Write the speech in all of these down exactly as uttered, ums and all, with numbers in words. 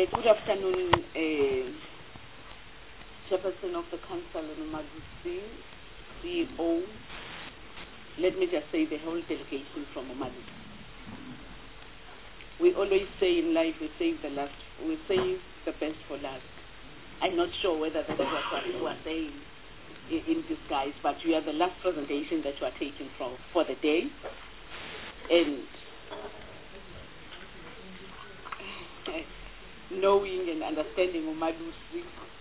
Uh, good afternoon, uh, Chairperson of the Council, Umalusi, C E O. Let me just say the whole delegation from Umalusi. We always say in life, we save the last, we save the best for last. I'm not sure whether that's what you are saying in, in disguise, but you are the last presentation that you are taking from for the day, and knowing and understanding Umalusi,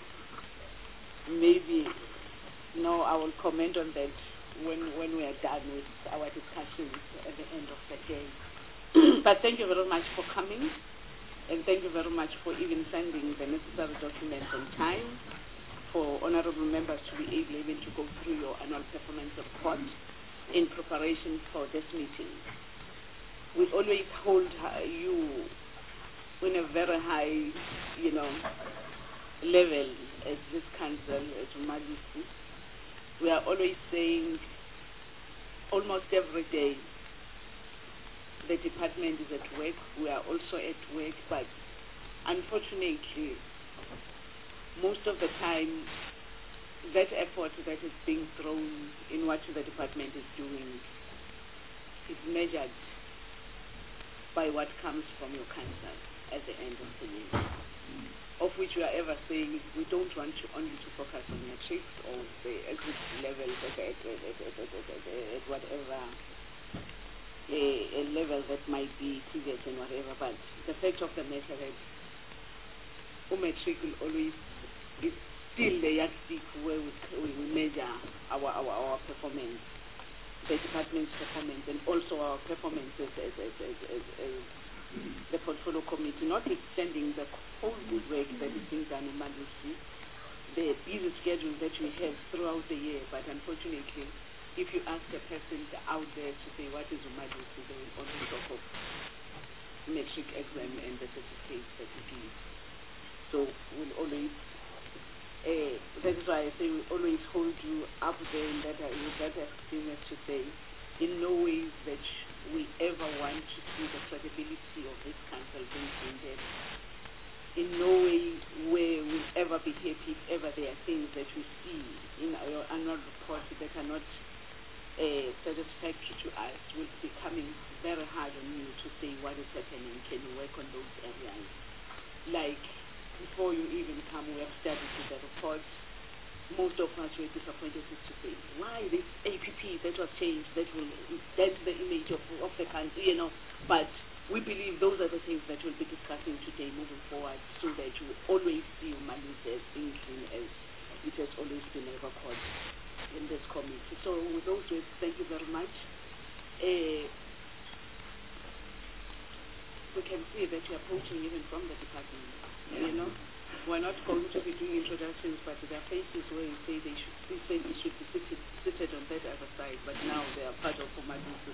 maybe, no, I will comment on that when, when we are done with our discussions at the end of the day. But thank you very much for coming, and thank you very much for even sending the necessary documents on time for honorable members to be able even to go through your annual performance report in preparation for this meeting. We always hold you in a very high, you know, level as this council, as Umalusi. We are always saying almost every day the department is at work. We are also at work, but unfortunately, most of the time, that effort that is being thrown in what the department is doing is measured by what comes from your council at the end of the year, of which we are ever saying we don't want you only to focus on metrics or the exit levels at, at, at, at, at, at, at whatever a, a level that might be previous and whatever, but the fact of the matter that metric will always is still the yardstick where we, we measure our, our, our performance, the department's performance, and also our performance as, as, as, as, as, as the portfolio committee, notwithstanding the whole good work that is being done in Umalusi, the busy schedule that we have throughout the year, but unfortunately, if you ask a person out there to say what is Umalusi, they will only talk of metric exam and the certificates that we give. So we'll always, uh, that is why I say we always hold you up there in that, uh, with that experience to say, in no way that we ever want to see the credibility of this council being hindered. In no way where we'll ever be happy if ever there are things that we see in our annual report that are not uh, satisfactory to us. We'll be coming very hard on you to say what is happening, can you work on those areas. Like, before you even come, we have studied the report. Most of us were disappointed to say, why this A P P that was changed, that will, that's the image of, of the country, you know, but we believe those are the things that we'll be discussing today moving forward, so that you always see Umalusi as being clean as it has always been a record in this committee. So with those words, thank you very much. Uh, we can see that you're approaching even from the department, you know. We're not going to be doing introductions, but there are places where you say they should, they say they should be seated, seated on that other side, but now they are part of Umalusi.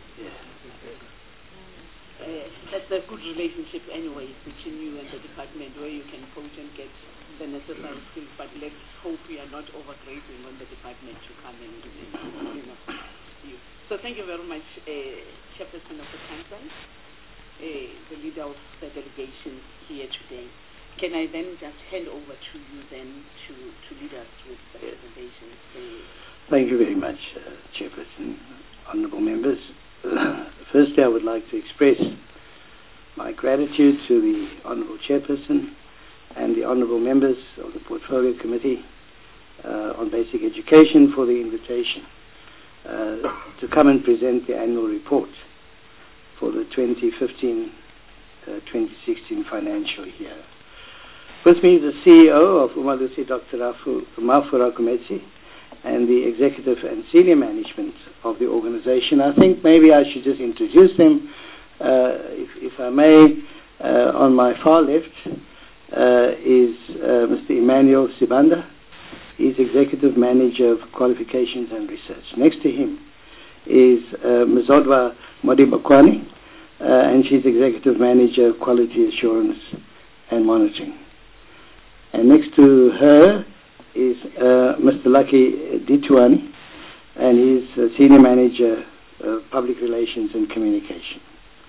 Uh, that's a good relationship anyway between you and the department, where you can coach and get the necessary skills, but let's hope we are not overgrazing on the department to come and, you know, you. So thank you very much, uh, Chairperson of the Council, uh, the leader of the delegation here today. Can I then just hand over to you then to, to lead us with the presentation? Thank you very much, uh, Chairperson, honourable members. Firstly, I would like to express my gratitude to the honourable Chairperson and the honourable members of the Portfolio Committee uh, on Basic Education for the invitation uh, to come and present the annual report for the twenty fifteen twenty sixteen financial year. With me is the C E O of Umalusi, Doctor Mafura Kumesi, and the executive and senior management of the organization. I think maybe I should just introduce them, uh, if, if I may. Uh, on my far left uh, is uh, Mister Emmanuel Sibanda. He's executive manager of qualifications and research. Next to him is uh, Mzodwa Modibakwani, uh, and she's executive manager of quality assurance and monitoring. And next to her is uh, Mister Lucky Ditwani, and he's a senior manager of public relations and communication.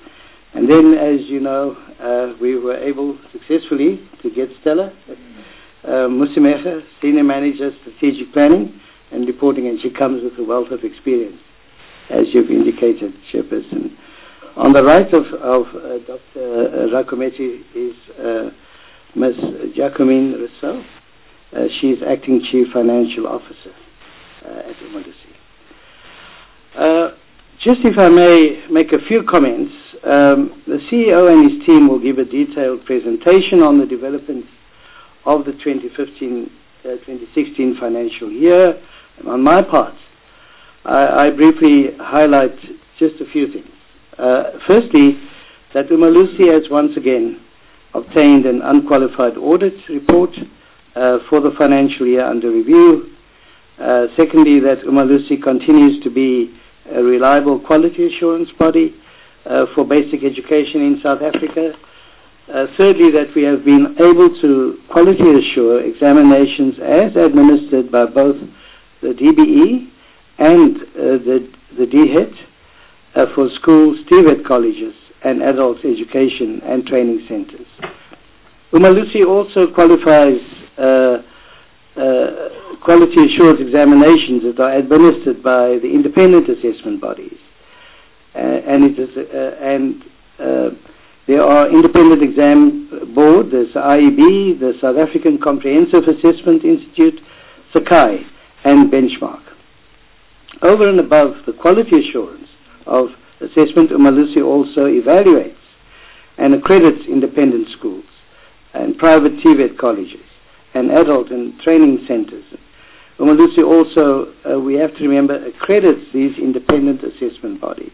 And then, as you know, uh, we were able successfully to get Stella uh, Musimecha, Senior Manager, Strategic Planning and Reporting, and she comes with a wealth of experience, as you've indicated, Chairperson. On the right of, of uh, Doctor Rakometti is uh, Miz Jacqueline Rousseau. Uh, she is Acting Chief Financial Officer uh, at Umalusi. Uh, just if I may make a few comments, um, the C E O and his team will give a detailed presentation on the development of the twenty fifteen twenty sixteen financial year. And on my part, I, I briefly highlight just a few things. Uh, firstly, that Umalusi has once again obtained an unqualified audit report uh, for the financial year under review. Uh, secondly, that Umalusi continues to be a reliable quality assurance body uh, for basic education in South Africa. Uh, thirdly, that we have been able to quality assure examinations as administered by both the D B E and uh, the, the D H E T uh, for schools, T V E T colleges, and adult education and training centers. Umalusi also qualifies uh, uh, quality assurance examinations that are administered by the independent assessment bodies. Uh, and it is, uh, and uh, there are independent exam board, there's the I E B, the South African Comprehensive Assessment Institute, Sakai, and Benchmark. Over and above the quality assurance of assessment, Umalusi also evaluates and accredits independent schools and private T V E T colleges and adult and training centers. Umalusi also, uh, we have to remember, accredits these independent assessment bodies.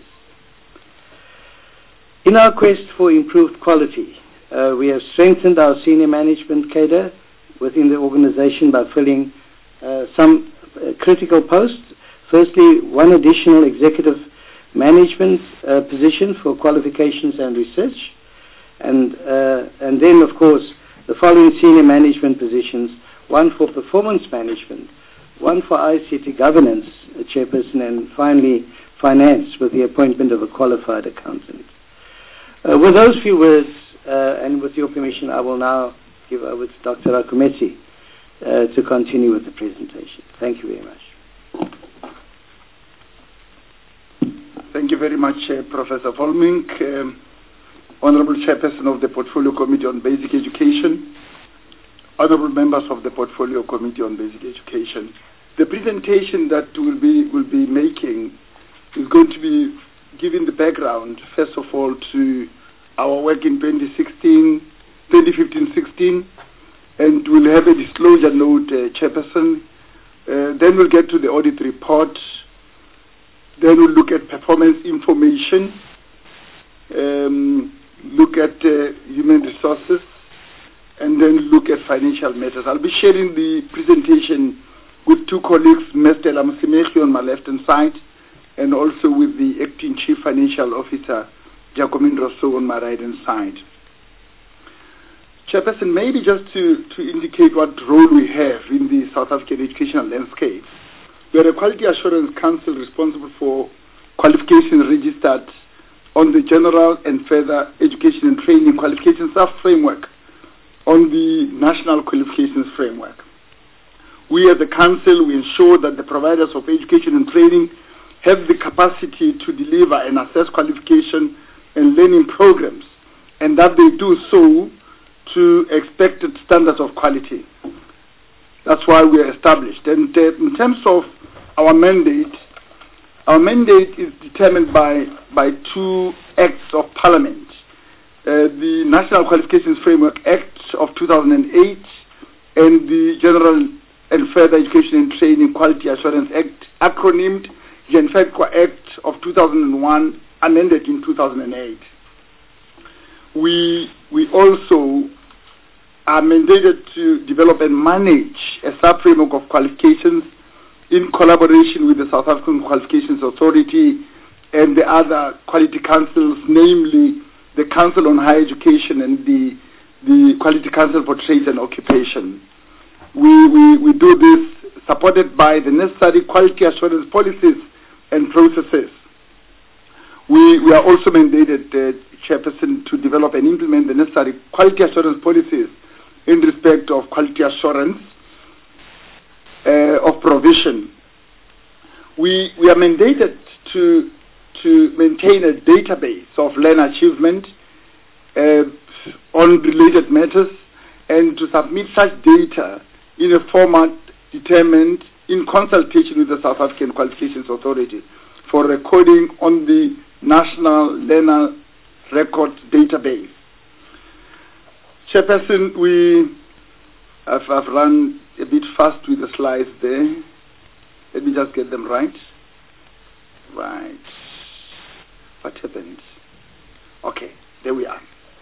In our quest for improved quality, uh, we have strengthened our senior management cadre within the organization by filling uh, some uh, critical posts. Firstly, one additional executive management uh, position for qualifications and research, and uh, and then, of course, the following senior management positions: one for performance management, one for I C T governance, a chairperson, and finally finance with the appointment of a qualified accountant. Uh, with those few words, uh, and with your permission, I will now give over to Doctor Rakometti uh, to continue with the presentation. Thank you very much. Thank you very much, uh, Professor Volmink, um, Honorable Chairperson of the Portfolio Committee on Basic Education, Honorable members of the Portfolio Committee on Basic Education. The presentation that we'll be, we'll be making is going to be giving the background, first of all, to our work in twenty fifteen sixteen, and we'll have a disclosure note, uh, Chairperson. Uh, then we'll get to the audit report. Then we'll look at performance information, um, look at uh, human resources, and then look at financial matters. I'll be sharing the presentation with two colleagues, Miz Stella Musimecha on my left-hand side, and also with the Acting Chief Financial Officer, Jacqueline Rousseau, on my right-hand side. Chairperson, maybe just to, to indicate what role we have in the South African educational landscape. We are a Quality Assurance Council responsible for qualifications registered on the General and Further Education and Training Qualifications Sub-Framework on the National Qualifications Framework. We as a Council, we ensure that the providers of education and training have the capacity to deliver and assess qualification and learning programs, and that they do so to expected standards of quality. That's why we are established. And uh, in terms of our mandate, our mandate is determined by, by two acts of Parliament. Uh, the National Qualifications Framework Act of two thousand eight and the General and Further Education and Training Quality Assurance Act, acronymed GENFEDQUA Act of two thousand one, amended in two thousand eight. We, we also are mandated to develop and manage a sub-framework of qualifications in collaboration with the South African Qualifications Authority and the other quality councils, namely the Council on Higher Education and the, the Quality Council for Trade and Occupation. We, we, we do this supported by the necessary quality assurance policies and processes. We, we are also mandated, uh, Chairperson, to develop and implement the necessary quality assurance policies in respect of quality assurance uh, of provision. We, we are mandated to, to maintain a database of learner achievement uh, on related matters and to submit such data in a format determined in consultation with the South African Qualifications Authority for recording on the National Learner Record Database. Chairperson, we have, have run a bit fast with the slides there. Let me just get them right. Right. What happened? Okay, there we are.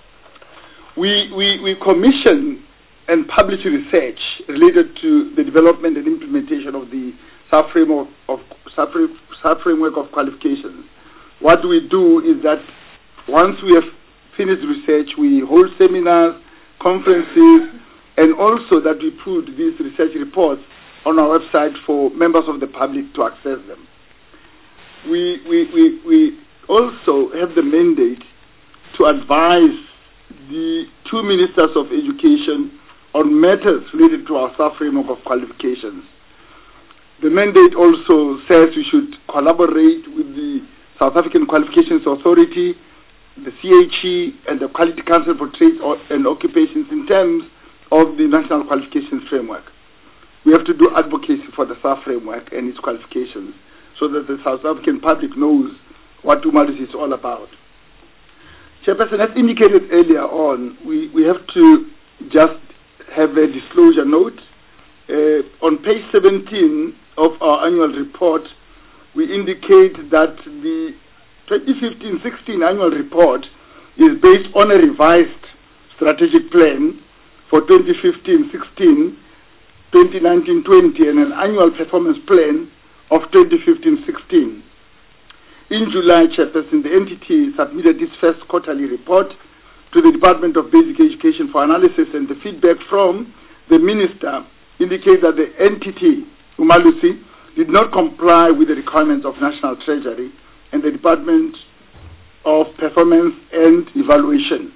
We, we, we commission and publish research related to the development and implementation of the sub-framework of, sub-framework of qualifications. What we do is that once we have finished research, we hold seminars, conferences, and also that we put these research reports on our website for members of the public to access them. We, we, we, we also have the mandate to advise the two ministers of education on matters related to our sub-framework of qualifications. The mandate also says we should collaborate with the South African Qualifications Authority, the C H E, and the Quality Council for Trades and Occupations in terms of the National Qualifications Framework. We have to do advocacy for the S A F framework and its qualifications so that the South African public knows what Umalusi is all about. Chairperson, as indicated earlier on, we, we have to just have a disclosure note. Uh, on page seventeen of our annual report, we indicate that the twenty fifteen sixteen annual report is based on a revised strategic plan for twenty fifteen sixteen, twenty nineteen twenty, and an annual performance plan of twenty fifteen sixteen. In July, Chairperson, the entity submitted its first quarterly report to the Department of Basic Education for analysis, and the feedback from the minister indicates that the entity, Umalusi, did not comply with the requirements of National Treasury and the Department of Performance and Evaluation.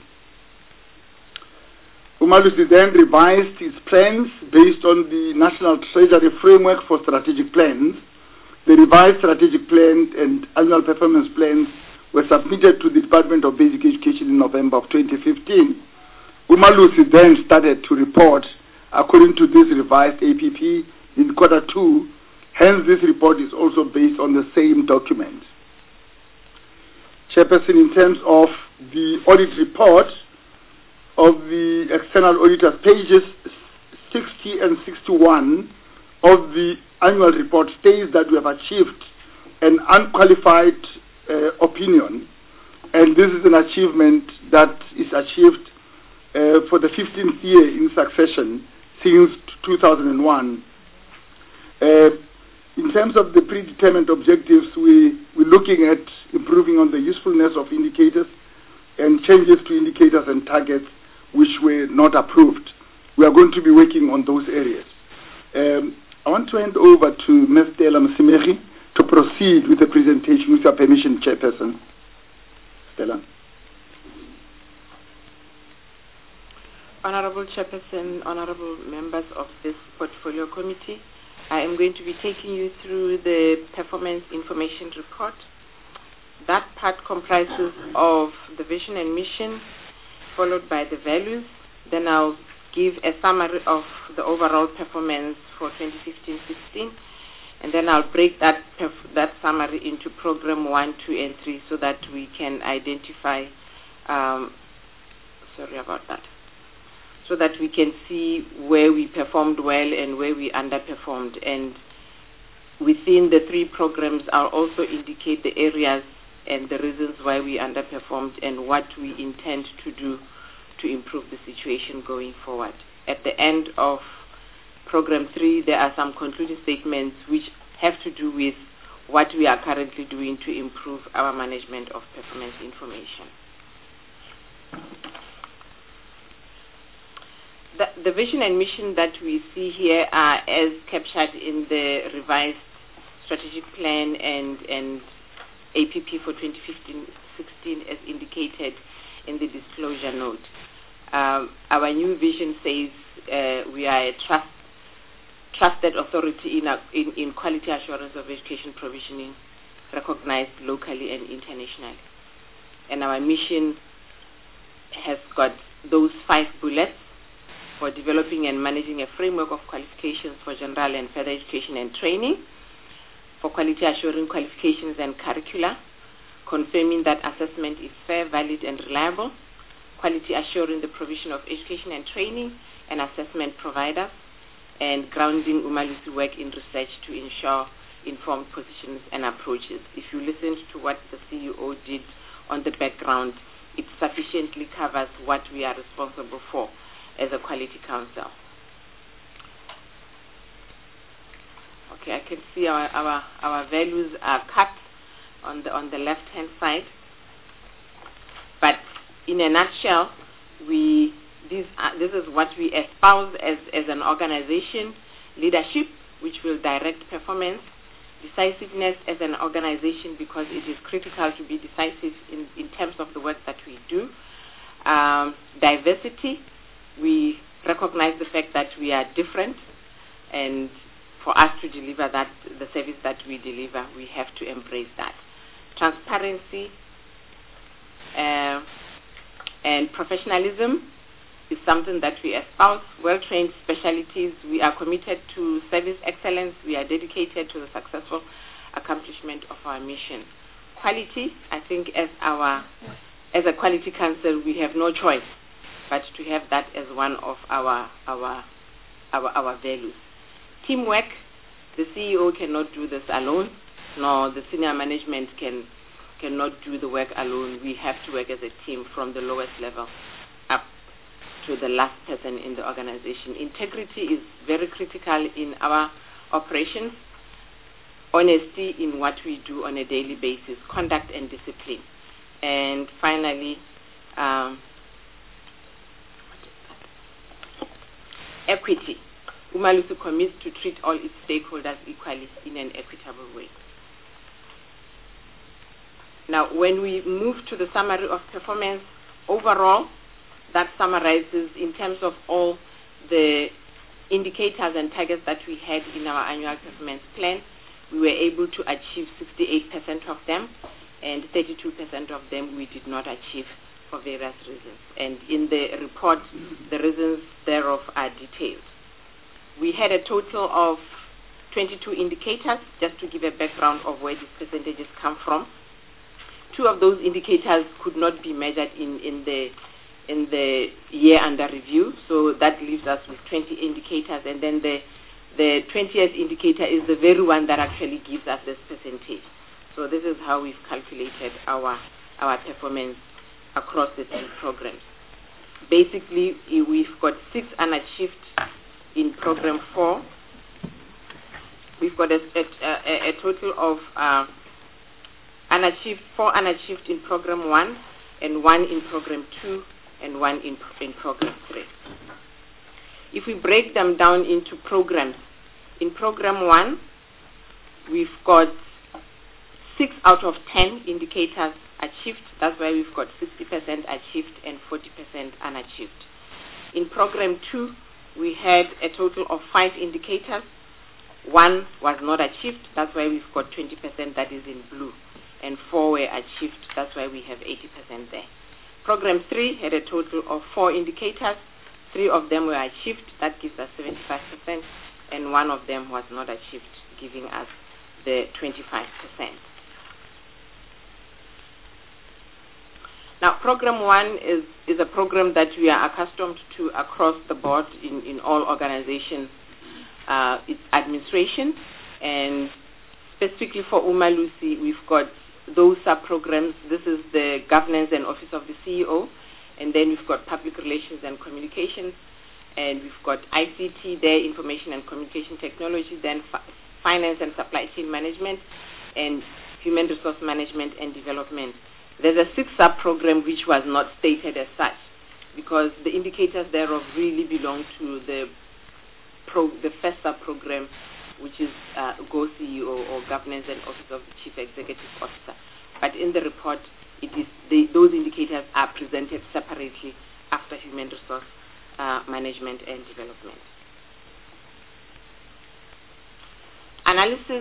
Umalusi then revised its plans based on the National Treasury Framework for Strategic Plans. The revised strategic plan and annual performance plans were submitted to the Department of Basic Education in November of twenty fifteen. Umalusi then started to report according to this revised A P P in quarter two. Hence, this report is also based on the same document. Chairperson, in terms of the audit report of the external auditors, pages sixty and sixty-one of the annual report states that we have achieved an unqualified uh, opinion, and this is an achievement that is achieved uh, for the fifteenth year in succession since two thousand one. Uh, in terms of the predetermined objectives, we, we're looking at improving on the usefulness of indicators and changes to indicators and targets which were not approved. We are going to be working on those areas. Um, I want to hand over to Miz Stella Msimegi to proceed with the presentation with your permission, Chairperson. Stella. Honorable Chairperson, honorable members of this portfolio committee, I am going to be taking you through the performance information report. That part comprises of the vision and mission, followed by the values. Then I'll give a summary of the overall performance for twenty fifteen sixteen, and then I'll break that that summary into program one, two, and three so that we can identify, um, sorry about that, so that we can see where we performed well and where we underperformed. And within the three programs, I'll also indicate the areas and the reasons why we underperformed and what we intend to do to improve the situation going forward. At the end of program three, there are some concluding statements which have to do with what we are currently doing to improve our management of performance information. The, the vision and mission that we see here are as captured in the revised strategic plan and, and A P P for twenty fifteen sixteen as indicated in the disclosure note. Um, our new vision says uh, we are a trust, trusted authority in, a, in, in quality assurance of education provisioning, recognized locally and internationally. And our mission has got those five bullets for developing and managing a framework of qualifications for general and further education and training, for quality assuring qualifications and curricula, confirming that assessment is fair, valid, and reliable, quality assuring the provision of education and training and assessment providers, and grounding Umalusi work in research to ensure informed positions and approaches. If you listened to what the C E O did on the background, it sufficiently covers what we are responsible for as a quality council. Okay, I can see our, our, our values are cut on the on the left hand side. But in a nutshell, we this uh, this is what we espouse as, as an organization: leadership, which will direct performance; decisiveness as an organization, because it is critical to be decisive in, in terms of the work that we do; um, diversity, we recognize the fact that we are different, and for us to deliver that, the service that we deliver, we have to embrace that. Transparency uh, and professionalism is something that we espouse. Well-trained specialties, we are committed to service excellence. We are dedicated to the successful accomplishment of our mission. Quality, I think as our as a quality council, we have no choice but to have that as one of our our our, our values. Teamwork, the C E O cannot do this alone, nor the senior management can cannot do the work alone. We have to work as a team from the lowest level up to the last person in the organization. Integrity is very critical in our operations. Honesty in what we do on a daily basis, conduct and discipline. And finally, um, equity. Umalusi commits to treat all its stakeholders equally in an equitable way. Now, when we move to the summary of performance, overall, that summarizes in terms of all the indicators and targets that we had in our annual performance plan. We were able to achieve sixty-eight percent of them, and thirty-two percent of them we did not achieve for various reasons. And in the report, the reasons thereof are detailed. We had a total of twenty-two indicators, just to give a background of where these percentages come from. Two of those indicators could not be measured in, in the in the year under review, so that leaves us with twenty indicators, and then the the twentieth indicator is the very one that actually gives us this percentage. So this is how we've calculated our our performance across the three programs. Basically, we've got six unachieved in program four. We've got a, a, a total of uh, unachieved, four unachieved in program one, and one in program two, and one in, in program three. If we break them down into programs, in program one, we've got six out of ten indicators achieved. That's why we've got sixty percent achieved and forty percent unachieved. In program two, we had a total of five indicators. One was not achieved. That's why we've got twenty percent that is in blue. And four were achieved. That's why we have eighty percent there. Program three had a total of four indicators. Three of them were achieved. That gives us seventy-five percent. And one of them was not achieved, giving us the twenty-five percent. Now, program one is, is a program that we are accustomed to across the board in, in all organizations. Uh, it's administration, and specifically for Umalusi, we've got those sub-programs. This is the governance and office of the C E O, and then we've got public relations and communications, and we've got I C T there, information and communication technology, then fi finance and supply chain management, and human resource management and development. There's a sixth sub-program which was not stated as such, because the indicators thereof really belong to the pro the first sub-program, which is uh, Go C E O, or Governance and Office of the Chief Executive Officer. but in the report, it is the, those indicators are presented separately after human resource uh, management and development. Analysis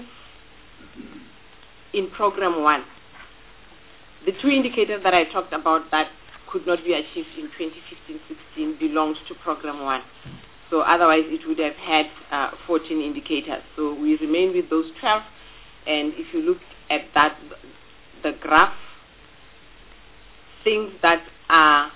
in program one. The two indicators that I talked about that could not be achieved in twenty fifteen sixteen belongs to program one. So otherwise it would have had uh, fourteen indicators. So we remain with those twelve, and if you look at that, the graph, things that are,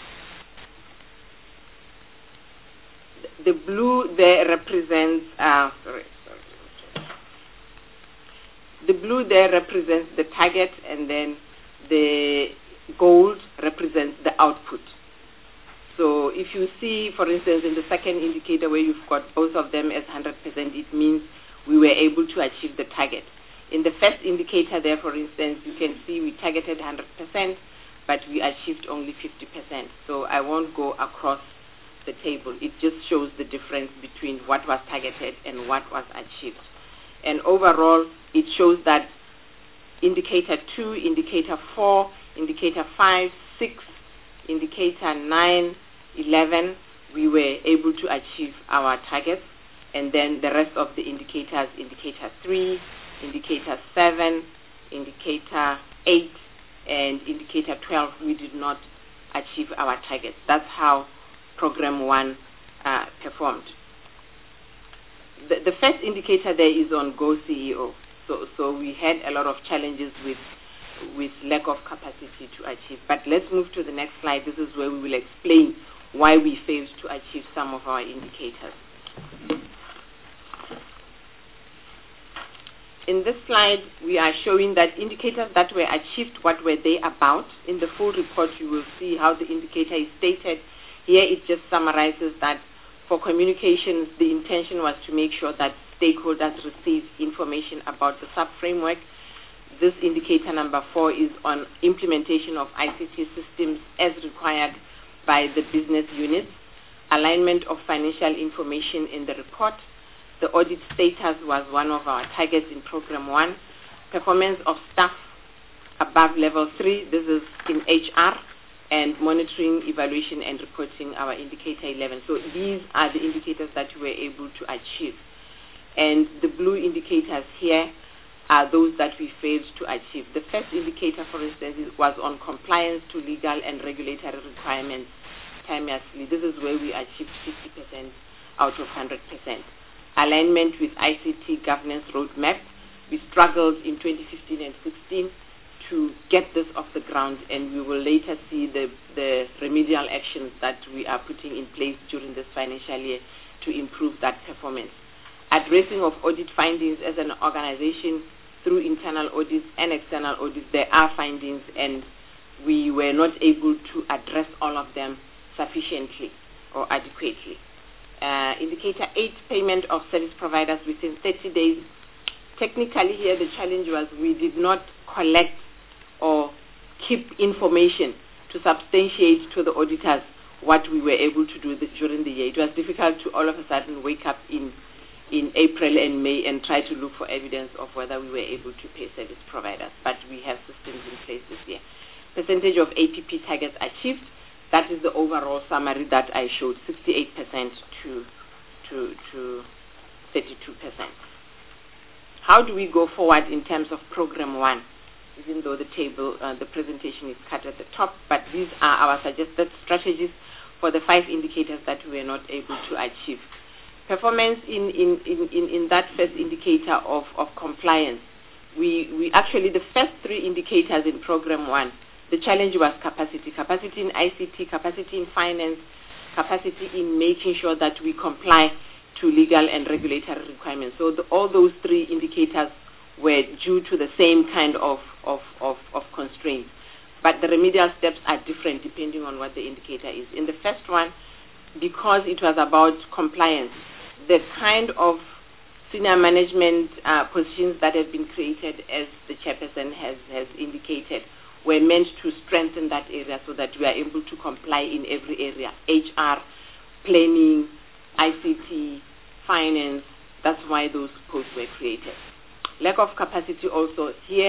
the blue there represents, uh, sorry, sorry, the blue there represents the target, and then the gold represents the output. So if you see, for instance, in the second indicator where you've got both of them as one hundred percent, it means we were able to achieve the target. In the first indicator there, for instance, you can see we targeted one hundred percent, but we achieved only fifty percent. So I won't go across the table. It just shows the difference between what was targeted and what was achieved. And overall, it shows that indicator two, indicator four, indicator five, six, indicator nine, eleven, we were able to achieve our targets. And then the rest of the indicators, indicator three, indicator seven, indicator eight, and indicator twelve, we did not achieve our targets. That's how program one uh, performed. The, the first indicator there is on Go C E O. So, so we had a lot of challenges with with lack of capacity to achieve. But let's move to the next slide. This is where we will explain why we failed to achieve some of our indicators. In this slide, we are showing that indicators that were achieved, what were they about? In the full report, you will see how the indicator is stated. Here, it just summarizes that for communications, the intention was to make sure that stakeholders receive information about the sub-framework. This indicator number four is on implementation of I C T systems as required by the business units, alignment of financial information in the report. The audit status was one of our targets in program one. Performance of staff above level three, this is in H R, and monitoring, evaluation, and reporting, our indicator eleven. So these are the indicators that we were able to achieve. And the blue indicators here are those that we failed to achieve. The first indicator, for instance, was on compliance to legal and regulatory requirements timeously. This is where we achieved fifty percent out of one hundred percent. Alignment with I C T governance roadmap. We struggled in twenty fifteen and sixteen to get this off the ground, and we will later see the, the remedial actions that we are putting in place during this financial year to improve that performance. Addressing of audit findings as an organization through internal audits and external audits, there are findings, and we were not able to address all of them sufficiently or adequately. Uh, indicator eight, payment of service providers within thirty days. Technically here the challenge was we did not collect or keep information to substantiate to the auditors what we were able to do the, during the year. It was difficult to all of a sudden wake up in in April and May and try to look for evidence of whether we were able to pay service providers, but we have systems in place this year. Percentage of A P P targets achieved, that is the overall summary that I showed, sixty-eight percent to, to, to thirty-two percent. How do we go forward in terms of program one? Even though the table, uh, the presentation is cut at the top, but these are our suggested strategies for the five indicators that we were not able to achieve. Performance in, in, in, in, in that first indicator of, of compliance. We, we actually, the first three indicators in program one, the challenge was capacity. Capacity in I C T, capacity in finance, capacity in making sure that we comply to legal and regulatory requirements. So the, all those three indicators were due to the same kind of, of, of, of constraints. But the remedial steps are different depending on what the indicator is. In the first one, because it was about compliance, the kind of senior management uh, positions that have been created, as the chairperson has, has indicated, were meant to strengthen that area so that we are able to comply in every area. H R, planning, I C T, finance, that's why those posts were created. Lack of capacity also here,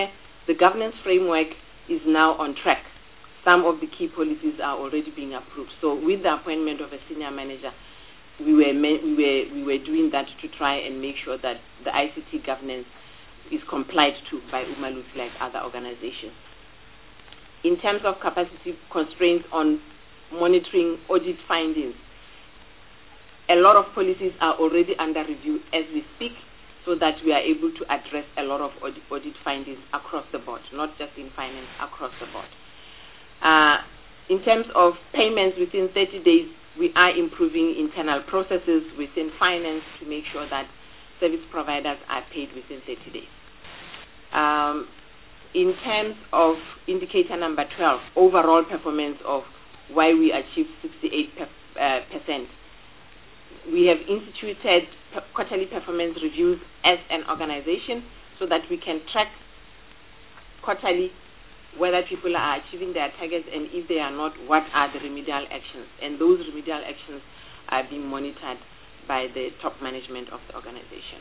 the governance framework is now on track. Some of the key policies are already being approved. So with the appointment of a senior manager, we were, we were, we were doing that to try and make sure that the I C T governance is complied to by Umalusi like other organizations. In terms of capacity constraints on monitoring audit findings, a lot of policies are already under review as we speak, so that we are able to address a lot of audit, audit findings across the board, not just in finance, across the board. Uh, in terms of payments within thirty days, we are improving internal processes within finance to make sure that service providers are paid within thirty days. Um, in terms of indicator number twelve, overall performance of why we achieved sixty-eight percent, we have instituted quarterly performance reviews as an organization so that we can track quarterly whether people are achieving their targets, and if they are not, what are the remedial actions. And those remedial actions are being monitored by the top management of the organization.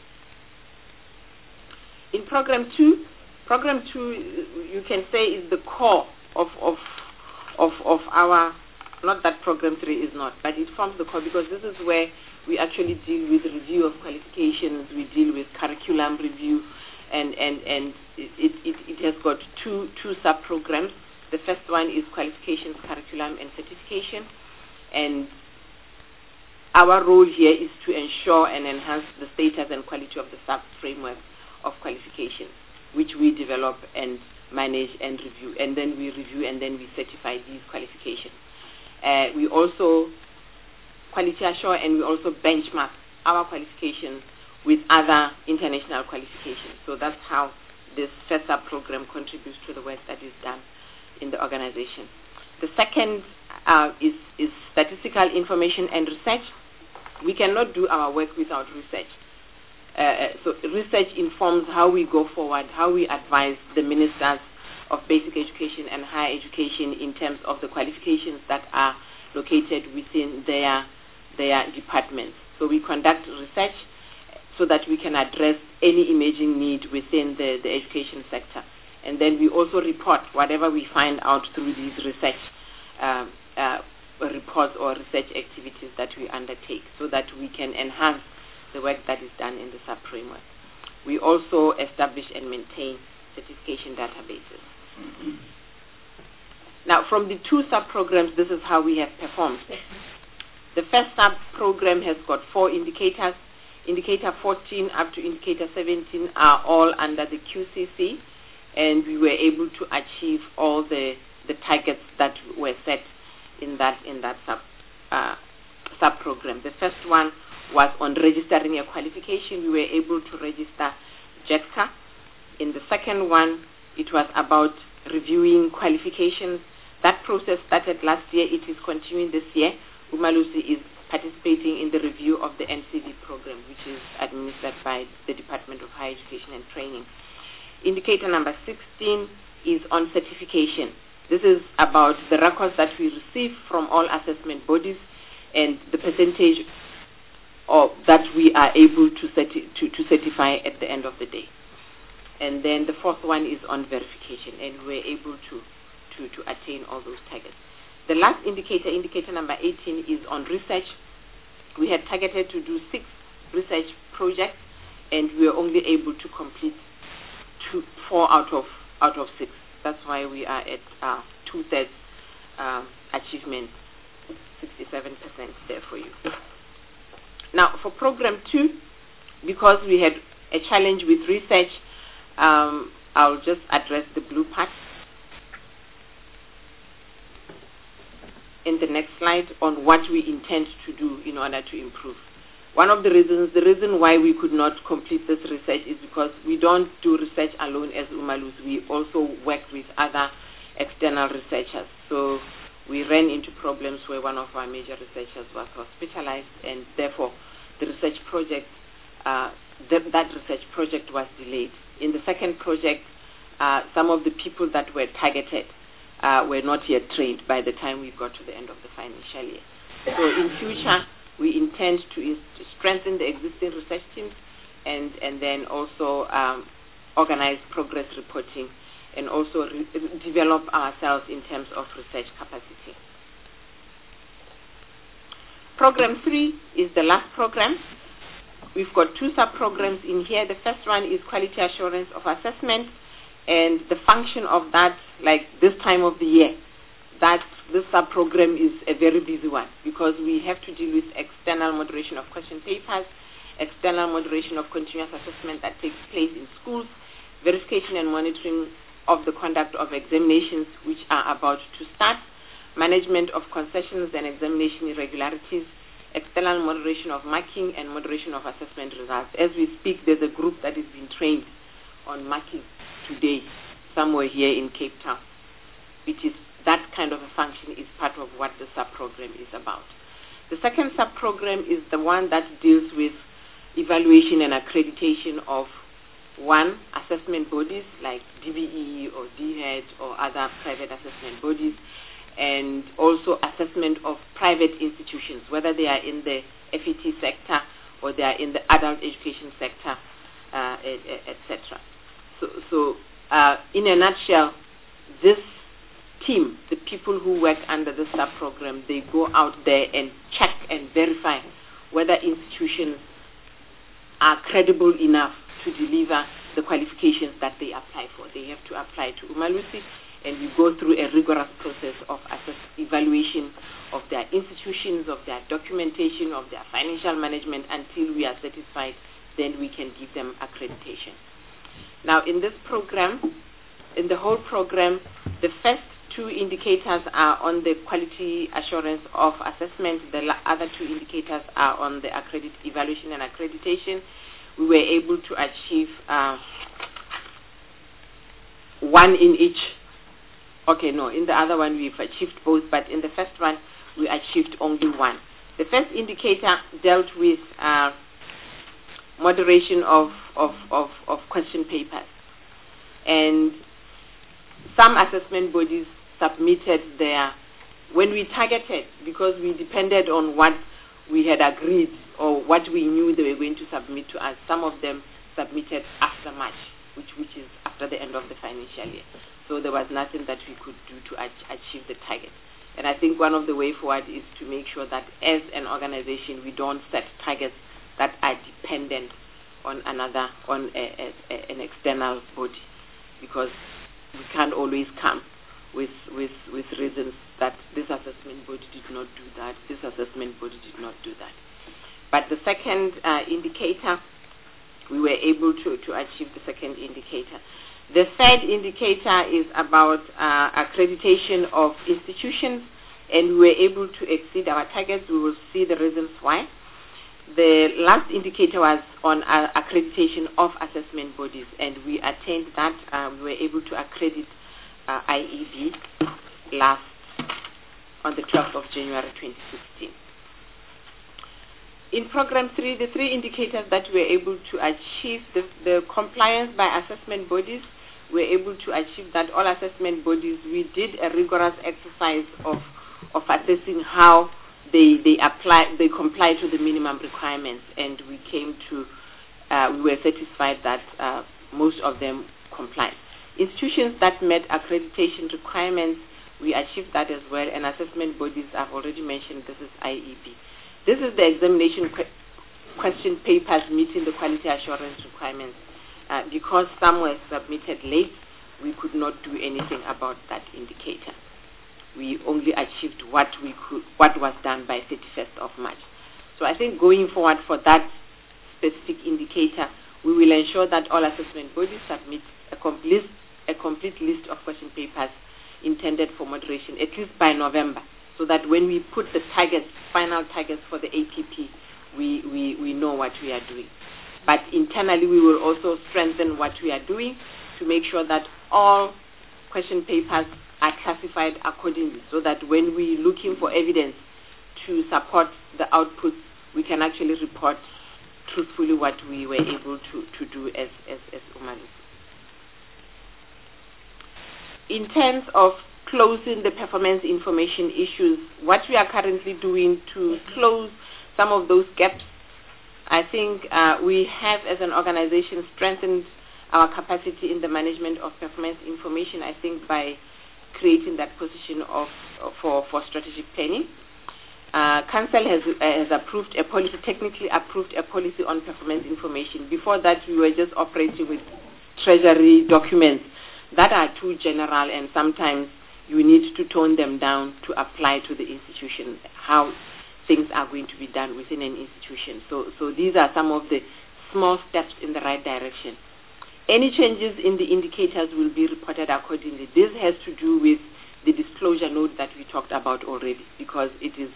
In program two, program two, you can say, is the core of, of, of, of our, not that program three is not, but it forms the core, because this is where we actually deal with review of qualifications, we deal with curriculum review, and, and, and it, it, it has got two, two sub-programs. The first one is qualifications, curriculum, and certification. And our role here is to ensure and enhance the status and quality of the sub-framework of qualifications, which we develop and manage and review. And then we review and then we certify these qualifications. Uh, we also quality assure and we also benchmark our qualifications with other international qualifications. So that's how this first sub-program contributes to the work that is done in the organization. The second uh, is, is statistical information and research. We cannot do our work without research. Uh, so research informs how we go forward, how we advise the ministers of basic education and higher education in terms of the qualifications that are located within their, their departments. So we conduct research so that we can address any emerging need within the, the education sector. And then we also report whatever we find out through these research uh, uh, reports or research activities that we undertake, so that we can enhance the work that is done in the sub-framework. We also establish and maintain certification databases. Mm-hmm. Now, from the two sub-programs, this is how we have performed. The first sub-program has got four indicators. Indicator fourteen up to indicator seventeen are all under the Q C C, and we were able to achieve all the, the targets that were set in that in that sub uh, sub program. The first one was on registering a qualification. We were able to register JETCA. In the second one, it was about reviewing qualifications. That process started last year. It is continuing this year. Umalusi is participating in the review of the N C V program, which is administered by the Department of Higher Education and Training. Indicator number sixteen is on certification. This is about the records that we receive from all assessment bodies and the percentage of that we are able to, certi to, to certify at the end of the day. And then the fourth one is on verification, and we're able to, to, to attain all those targets. The last indicator, indicator number eighteen, is on research. We had targeted to do six research projects, and we were only able to complete two, four out of out of six. That's why we are at uh, two-thirds um, achievement, sixty-seven percent there for you. Now, for program two, because we had a challenge with research, um, I'll just address the blue part. In the next slide, on what we intend to do in order to improve. One of the reasons, the reason why we could not complete this research is because we don't do research alone as Umalusi. We also work with other external researchers. So we ran into problems where one of our major researchers was hospitalized, and therefore the research project, uh, th that research project was delayed. In the second project, uh, some of the people that were targeted Uh, were not yet trained by the time we got to the end of the financial year. So in future, we intend to, to strengthen the existing research teams and, and then also um, organize progress reporting and also re develop ourselves in terms of research capacity. Program three is the last program. We've got two sub-programs in here. The first one is quality assurance of assessment, and the function of that, like this time of the year, that this sub-program is a very busy one because we have to deal with external moderation of question papers, external moderation of continuous assessment that takes place in schools, verification and monitoring of the conduct of examinations which are about to start, management of concessions and examination irregularities, external moderation of marking and moderation of assessment results. As we speak, there's a group that is being trained on marking today somewhere here in Cape Town, which is that kind of a function is part of what the sub-program is about. The second sub-program is the one that deals with evaluation and accreditation of one, assessment bodies like D B E or D HEAD or other private assessment bodies, and also assessment of private institutions, whether they are in the F E T sector or they are in the adult education sector, uh, et cetera. So, so uh, in a nutshell, this team, the people who work under the sub-program, they go out there and check and verify whether institutions are credible enough to deliver the qualifications that they apply for. They have to apply to Umalusi, and we go through a rigorous process of assess evaluation of their institutions, of their documentation, of their financial management until we are satisfied, then we can give them accreditation. Now, in this program, in the whole program, the first two indicators are on the quality assurance of assessment. The other two indicators are on the accredit evaluation and accreditation. We were able to achieve uh, one in each. Okay, no, in the other one we've achieved both, but in the first one we achieved only one. The first indicator dealt with uh, moderation of, of, of, of question papers. And some assessment bodies submitted their, when we targeted, because we depended on what we had agreed or what we knew they were going to submit to us, some of them submitted after March, which, which is after the end of the financial year. So there was nothing that we could do to achieve the target. And I think one of the way forward is to make sure that as an organization we don't set targets that are dependent on another, on a, a, a, an external body, because we can't always come with, with, with reasons that this assessment body did not do that, this assessment body did not do that. But the second uh, indicator, we were able to, to achieve the second indicator. The third indicator is about uh, accreditation of institutions, and we were able to exceed our targets. We will see the reasons why. The last indicator was on uh, accreditation of assessment bodies, and we attained that. Uh, we were able to accredit uh, I E B last on the twelfth of January twenty sixteen. In program three, the three indicators that we were able to achieve, the, the compliance by assessment bodies, we were able to achieve that. All assessment bodies, we did a rigorous exercise of, of assessing how they, they apply, they comply to the minimum requirements, and we came to, uh, we were satisfied that uh, most of them complied. Institutions that met accreditation requirements, we achieved that as well, and assessment bodies, I've already mentioned, this is I E B. This is the examination que question papers meeting the quality assurance requirements. Uh, because some were submitted late, we could not do anything about that indicator. We only achieved what we could, what was done by thirty-first of March. So I think going forward for that specific indicator, we will ensure that all assessment bodies submit a complete, a complete list of question papers intended for moderation, at least by November, so that when we put the targets, final targets for the A P P, we, we, we know what we are doing. But internally, we will also strengthen what we are doing to make sure that all question papers are classified accordingly, so that when we're looking for evidence to support the outputs, we can actually report truthfully what we were able to, to do as, as, as Umalusi. In terms of closing the performance information issues, what we are currently doing to close some of those gaps, I think uh, we have as an organization strengthened our capacity in the management of performance information, I think, by creating that position of for, for strategic planning. Uh, Council has, uh, has approved a policy, technically approved a policy on performance information. Before that, we were just operating with treasury documents that are too general, and sometimes you need to tone them down to apply to the institution, how things are going to be done within an institution. So, so these are some of the small steps in the right direction. Any changes in the indicators will be reported accordingly. This has to do with the disclosure note that we talked about already, because it is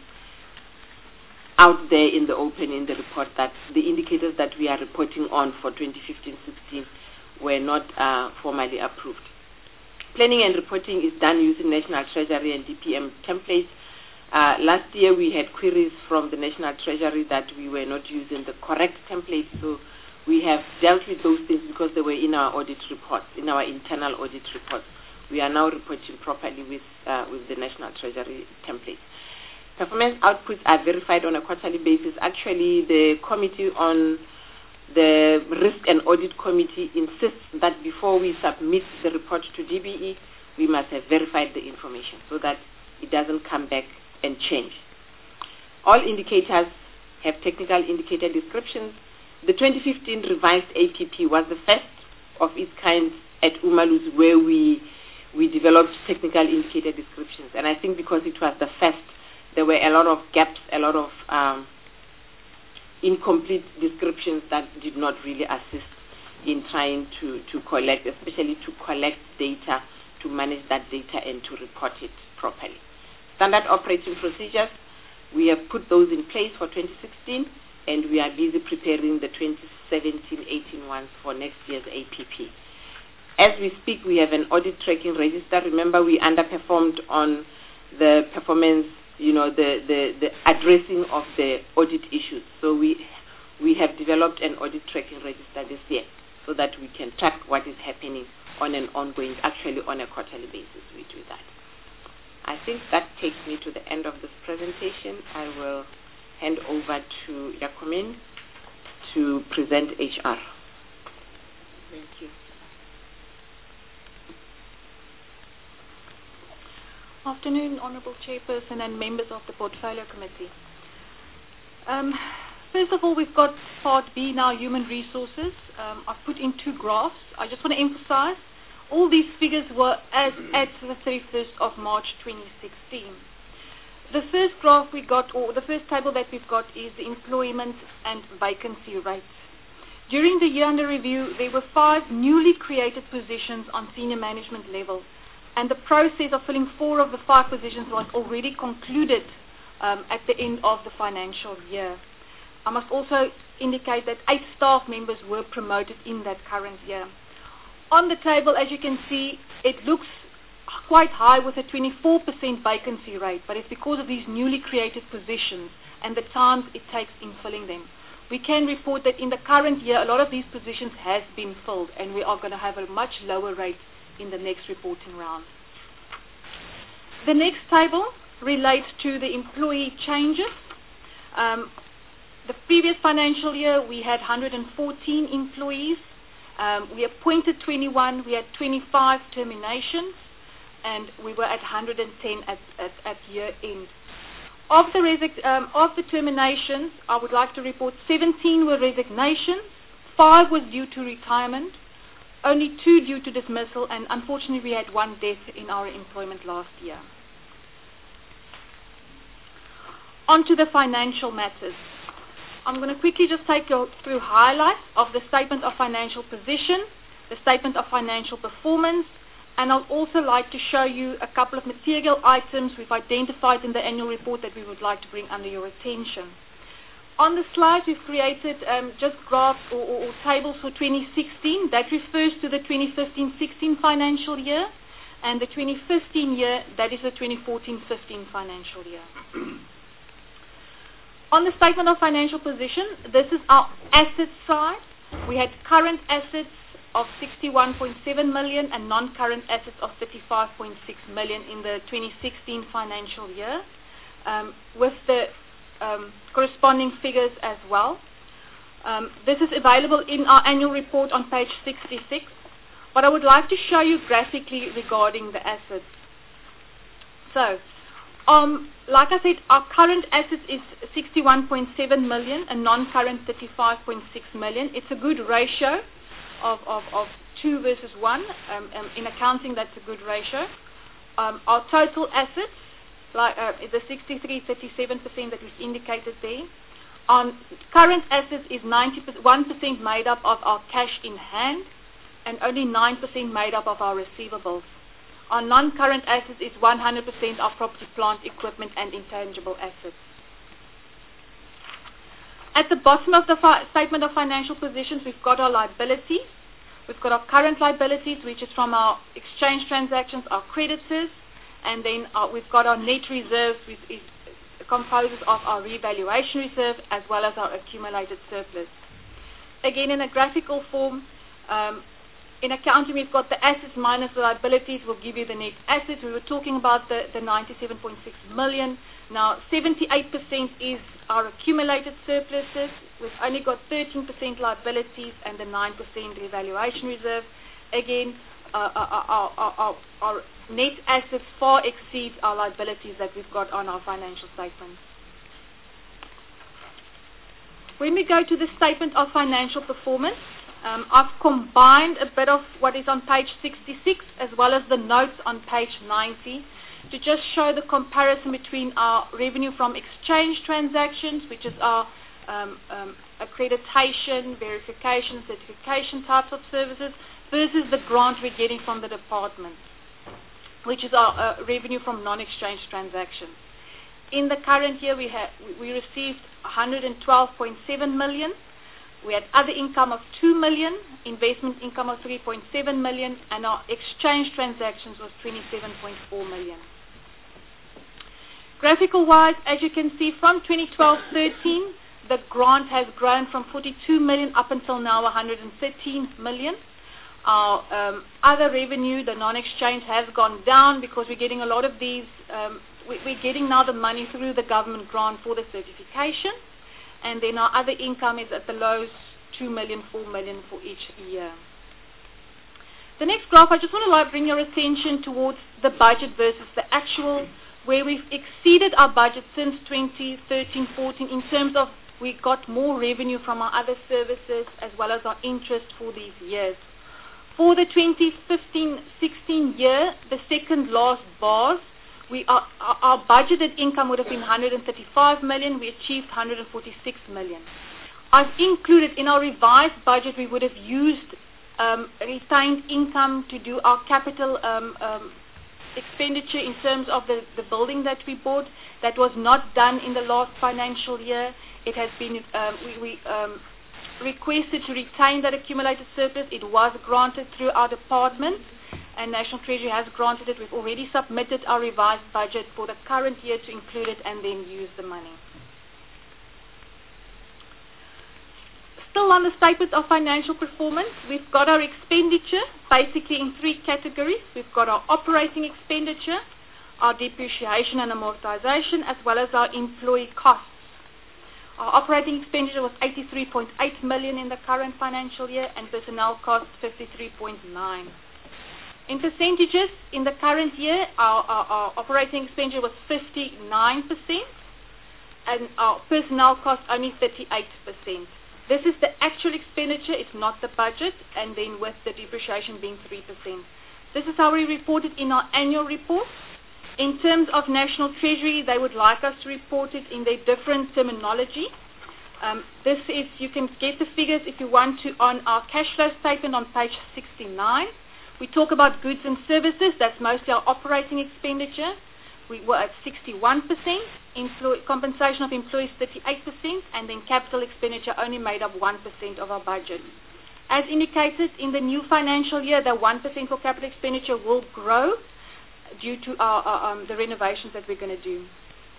out there in the open in the report that the indicators that we are reporting on for twenty fifteen sixteen were not uh, formally approved. Planning and reporting is done using National Treasury and D P M templates. Uh, last year we had queries from the National Treasury that we were not using the correct templates, so we have dealt with those things because they were in our audit reports, in our internal audit reports. We are now reporting properly with, uh, with the National Treasury template. Performance outputs are verified on a quarterly basis. Actually, the committee on the Risk and Audit Committee insists that before we submit the report to D B E, we must have verified the information so that it doesn't come back and change. All indicators have technical indicator descriptions. The twenty fifteen revised A P P was the first of its kind at Umaluzi, where we we developed technical indicator descriptions. And I think because it was the first, there were a lot of gaps, a lot of um, incomplete descriptions that did not really assist in trying to, to collect, especially to collect data, to manage that data and to report it properly. Standard operating procedures, we have put those in place for twenty sixteen, and we are busy preparing the twenty seventeen eighteen ones for next year's A P P. As we speak, we have an audit tracking register. Remember, we underperformed on the performance, you know, the, the, the addressing of the audit issues. So we, we have developed an audit tracking register this year so that we can track what is happening on an ongoing, actually on a quarterly basis, we do that. I think that takes me to the end of this presentation. I will hand over to Yakomin to present H R. Thank you. Afternoon, Honourable Chairperson and members of the Portfolio Committee. Um, first of all, we've got Part B now, Human Resources. Um, I've put in two graphs. I just want to emphasize all these figures were as at the thirty-first of March twenty sixteen. The first graph we got, or the first table that we've got, is the employment and vacancy rates. During the year under review, there were five newly created positions on senior management level, and the process of filling four of the five positions was already concluded um, at the end of the financial year. I must also indicate that eight staff members were promoted in that current year. On the table, as you can see, it looks quite high with a twenty-four percent vacancy rate, but it's because of these newly created positions and the time it takes in filling them. We can report that in the current year, a lot of these positions has been filled, and we are going to have a much lower rate in the next reporting round. The next table relates to the employee changes. Um, the previous financial year, we had one hundred fourteen employees. Um, we appointed twenty-one, we had twenty-five terminations, and we were at one hundred ten at, at, at year end. Of the, resig um, of the terminations, I would like to report seventeen were resignations, five was due to retirement, only two due to dismissal, and unfortunately we had one death in our employment last year. On to the financial matters. I'm going to quickly just take you through highlights of the Statement of Financial Position, the Statement of Financial Performance, and I'd also like to show you a couple of material items we've identified in the annual report that we would like to bring under your attention. On the slide, we've created um, just graphs or, or, or tables for twenty sixteen. That refers to the twenty fifteen sixteen financial year, and the twenty fifteen year, that is the twenty fourteen fifteen financial year. On the Statement of Financial Position, this is our asset side. We had current assets of sixty-one point seven million and non-current assets of thirty-five point six million in the twenty sixteen financial year, um, with the um, corresponding figures as well. Um, this is available in our annual report on page sixty-six. But I would like to show you graphically regarding the assets. So, um, like I said, our current assets is sixty-one point seven million and non-current thirty-five point six million. It's a good ratio of, of, of two versus one. Um, um, in accounting, that's a good ratio. Um, our total assets, like uh, the sixty-three thirty-seven percent that we've indicated there. On current assets is ninety-one percent made up of our cash in hand and only nine percent made up of our receivables. Our non-current assets is one hundred percent of property, plant, equipment and intangible assets. At the bottom of the fi- statement of financial positions, we've got our liabilities. We've got our current liabilities, which is from our exchange transactions, our creditors, and then uh, we've got our net reserves, which is composes of our revaluation reserve as well as our accumulated surplus. Again, in a graphical form, um, in accounting we've got the assets minus the liabilities will give you the net assets. We were talking about the, the ninety-seven point six million. Now seventy-eight percent is our accumulated surpluses. We've only got thirteen percent liabilities and the nine percent revaluation reserve. Again, uh, our, our, our, our, our net assets far exceeds our liabilities that we've got on our financial statements. When we go to the statement of financial performance, um, I've combined a bit of what is on page sixty-six as well as the notes on page ninety to just show the comparison between our revenue from exchange transactions, which is our um, um, accreditation, verification, certification types of services, versus the grant we're getting from the department, which is our uh, revenue from non-exchange transactions. In the current year, we, ha- we received one hundred twelve point seven million. We had other income of two million, investment income of three point seven million, and our exchange transactions was twenty-seven point four million. Graphical-wise, as you can see, from twenty twelve thirteen, the grant has grown from forty-two million up until now one hundred thirteen million. Our um, other revenue, the non-exchange, has gone down because we're getting a lot of these, um, we, we're getting now the money through the government grant for the certification, and then our other income is at the lows, two million, four million for each year. The next graph, I just want to like bring your attention towards the budget versus the actual, where we've exceeded our budget since twenty thirteen fourteen in terms of we got more revenue from our other services as well as our interest for these years. For the twenty fifteen sixteen year, the second last bars, we are, our, our budgeted income would have been one hundred thirty-five million. We achieved one hundred forty-six million. I've included in our revised budget, we would have used um, retained income to do our capital um, um, expenditure in terms of the, the building that we bought. That was not done in the last financial year. It has been, um, we, we um, requested to retain that accumulated surplus. It was granted through our department, and National Treasury has granted it. We've already submitted our revised budget for the current year to include it and then use the money. Still on the statement of financial performance, we've got our expenditure basically in three categories. We've got our operating expenditure, our depreciation and amortization, as well as our employee costs. Our operating expenditure was eighty-three point eight million in the current financial year, and personnel costs fifty-three point nine. In percentages, in the current year, our, our, our operating expenditure was fifty-nine percent, and our personnel costs only thirty-eight percent. This is the actual expenditure, it's not the budget, and then with the depreciation being three percent. This is how we report it in our annual report. In terms of National Treasury, they would like us to report it in their different terminology. Um, this is, you can get the figures if you want to on our cash flow statement on page sixty-nine. We talk about goods and services, that's mostly our operating expenditure. We were at sixty-one percent, employee, compensation of employees thirty-eight percent, and then capital expenditure only made up one percent of our budget. As indicated, in the new financial year, the one percent for capital expenditure will grow due to our, our, um, the renovations that we're going to do.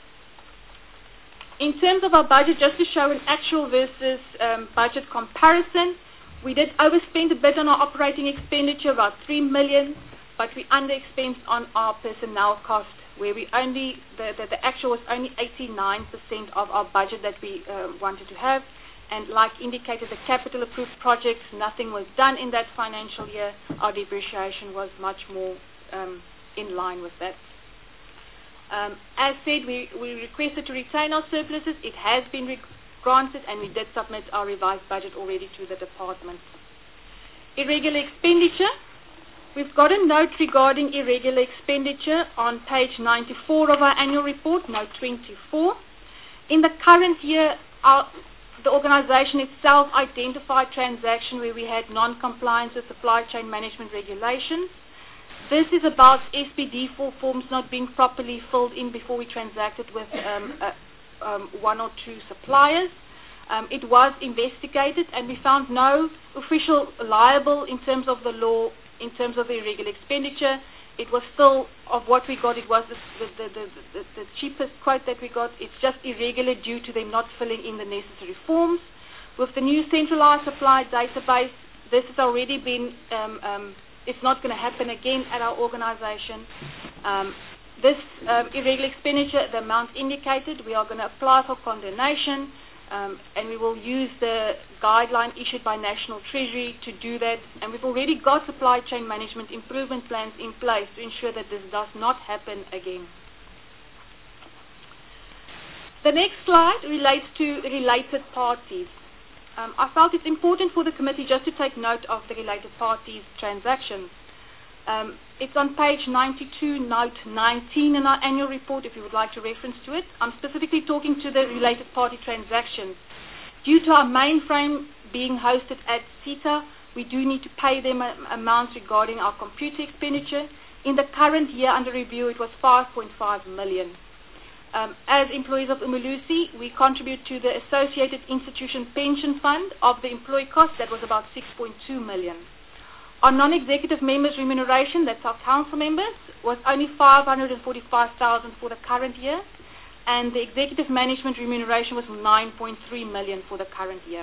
In terms of our budget, just to show an actual versus um, budget comparison, we did overspend a bit on our operating expenditure, about three million, but we underexpensed on our personnel cost, where we only, the, the, the actual was only eighty-nine percent of our budget that we uh, wanted to have, and like indicated, the capital approved projects, nothing was done in that financial year. Our depreciation was much more um, in line with that. Um, as said, we, we requested to retain our surpluses. It has been re granted, and we did submit our revised budget already to the department. Irregular expenditure. We've got a note regarding irregular expenditure on page ninety-four of our annual report, note twenty-four. In the current year, our, the organization itself identified transaction where we had non-compliance with supply chain management regulations. This is about S P D four forms not being properly filled in before we transacted with um, uh, um, one or two suppliers. Um, it was investigated, and we found no official liable in terms of the law, in terms of the irregular expenditure. It was still, of what we got, it was the, the, the, the, the cheapest quote that we got. It's just irregular due to them not filling in the necessary forms. With the new centralized supply database, this has already been, um, um, it's not going to happen again at our organization. Um, this um, irregular expenditure, the amount indicated, we are going to apply for condonation. Um, and we will use the guideline issued by National Treasury to do that. And we've already got supply chain management improvement plans in place to ensure that this does not happen again. The next slide relates to related parties. Um, I felt it's important for the committee just to take note of the related parties transactions. Um, it's on page ninety-two, note nineteen in our annual report, if you would like to reference to it. I'm specifically talking to the related party transactions. Due to our mainframe being hosted at SETA, we do need to pay them a, amounts regarding our computer expenditure. In the current year under review, it was five point five million. Um, as employees of Umulusi, we contribute to the Associated Institution Pension Fund of the employee cost. That was about six point two million. Our non-executive members' remuneration, that's our council members, was only five hundred forty-five thousand for the current year, and the executive management remuneration was nine point three million for the current year.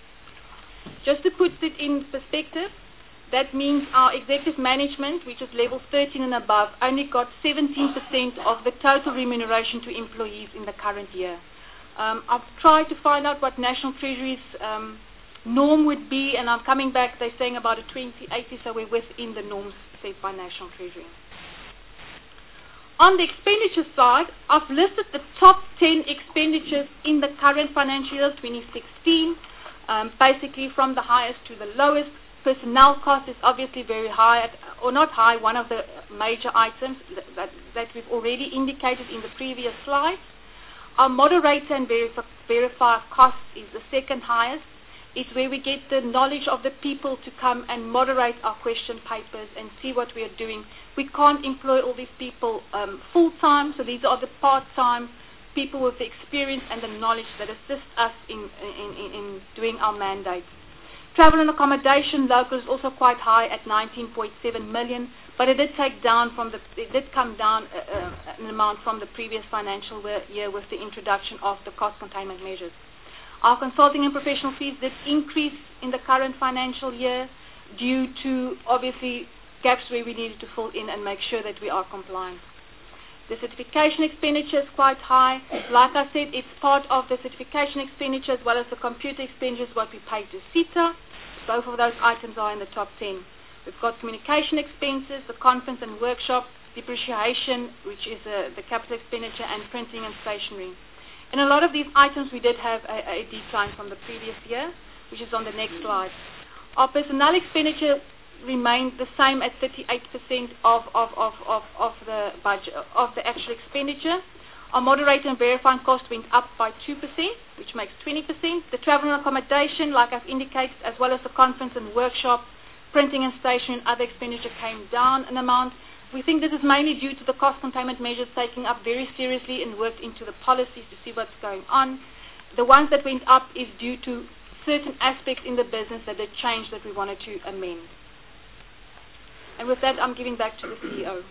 Just to put it in perspective, that means our executive management, which is level thirteen and above, only got seventeen percent of the total remuneration to employees in the current year. Um, I've tried to find out what National Treasury's um, norm would be, and I'm coming back, they're saying about a twenty eighty, so we're within the norms set by National Treasury. On the expenditure side, I've listed the top ten expenditures in the current financial year, twenty sixteen, um, basically from the highest to the lowest. Personnel cost is obviously very high, at, or not high, one of the major items that, that, that we've already indicated in the previous slide. Our moderator and verif verifier cost is the second highest. It's where we get the knowledge of the people to come and moderate our question papers and see what we are doing. We can't employ all these people um, full-time, so these are the part-time people with the experience and the knowledge that assist us in, in, in, in doing our mandate. Travel and accommodation local is also quite high at nineteen point seven million, but it did take down from the, it did come down uh, uh, an amount from the previous financial year with the introduction of the cost containment measures. Our consulting and professional fees did increase in the current financial year due to, obviously, gaps where we needed to fill in and make sure that we are compliant. The certification expenditure is quite high. Like I said, it's part of the certification expenditure as well as the computer expenditure, what we pay to SETA. Both of those items are in the top ten. We've got communication expenses, the conference and workshop, depreciation, which is uh, the capital expenditure, and printing and stationery. In a lot of these items, we did have a, a decline from the previous year, which is on the next slide. Our personnel expenditure remained the same at thirty-eight percent of, of, of, of, of the budget, of the actual expenditure. Our moderator and verifying cost went up by two percent, which makes twenty percent. The travel and accommodation, like I've indicated, as well as the conference and workshop, printing and stationery and other expenditure came down an amount. We think this is mainly due to the cost containment measures taking up very seriously and worked into the policies to see what's going on. The ones that went up is due to certain aspects in the business that had changed that we wanted to amend. And with that, I'm giving back to the C E O.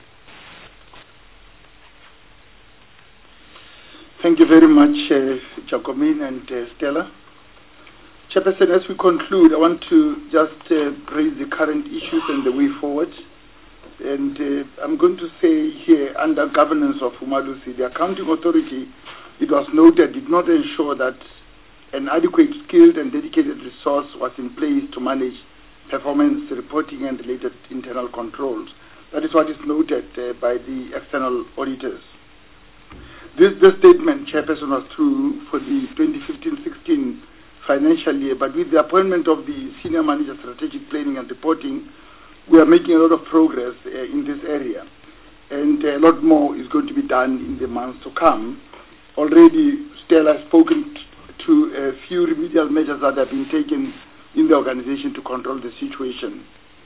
Thank you very much, uh, Jacomine and uh, Stella. Chairperson, as we conclude, I want to just uh, raise the current issues and the way forward. And uh, I'm going to say here, under governance of Umalusi, the accounting authority, it was noted, did not ensure that an adequate, skilled and dedicated resource was in place to manage performance reporting and related internal controls. That is what is noted uh, by the external auditors. This, this statement, Chairperson, was true for the twenty fifteen sixteen financial year, but with the appointment of the Senior Manager Strategic Planning and Reporting, we are making a lot of progress uh, in this area. And a lot more is going to be done in the months to come. Already, Stella has spoken t- to a few remedial measures that have been taken in the organization to control the situation.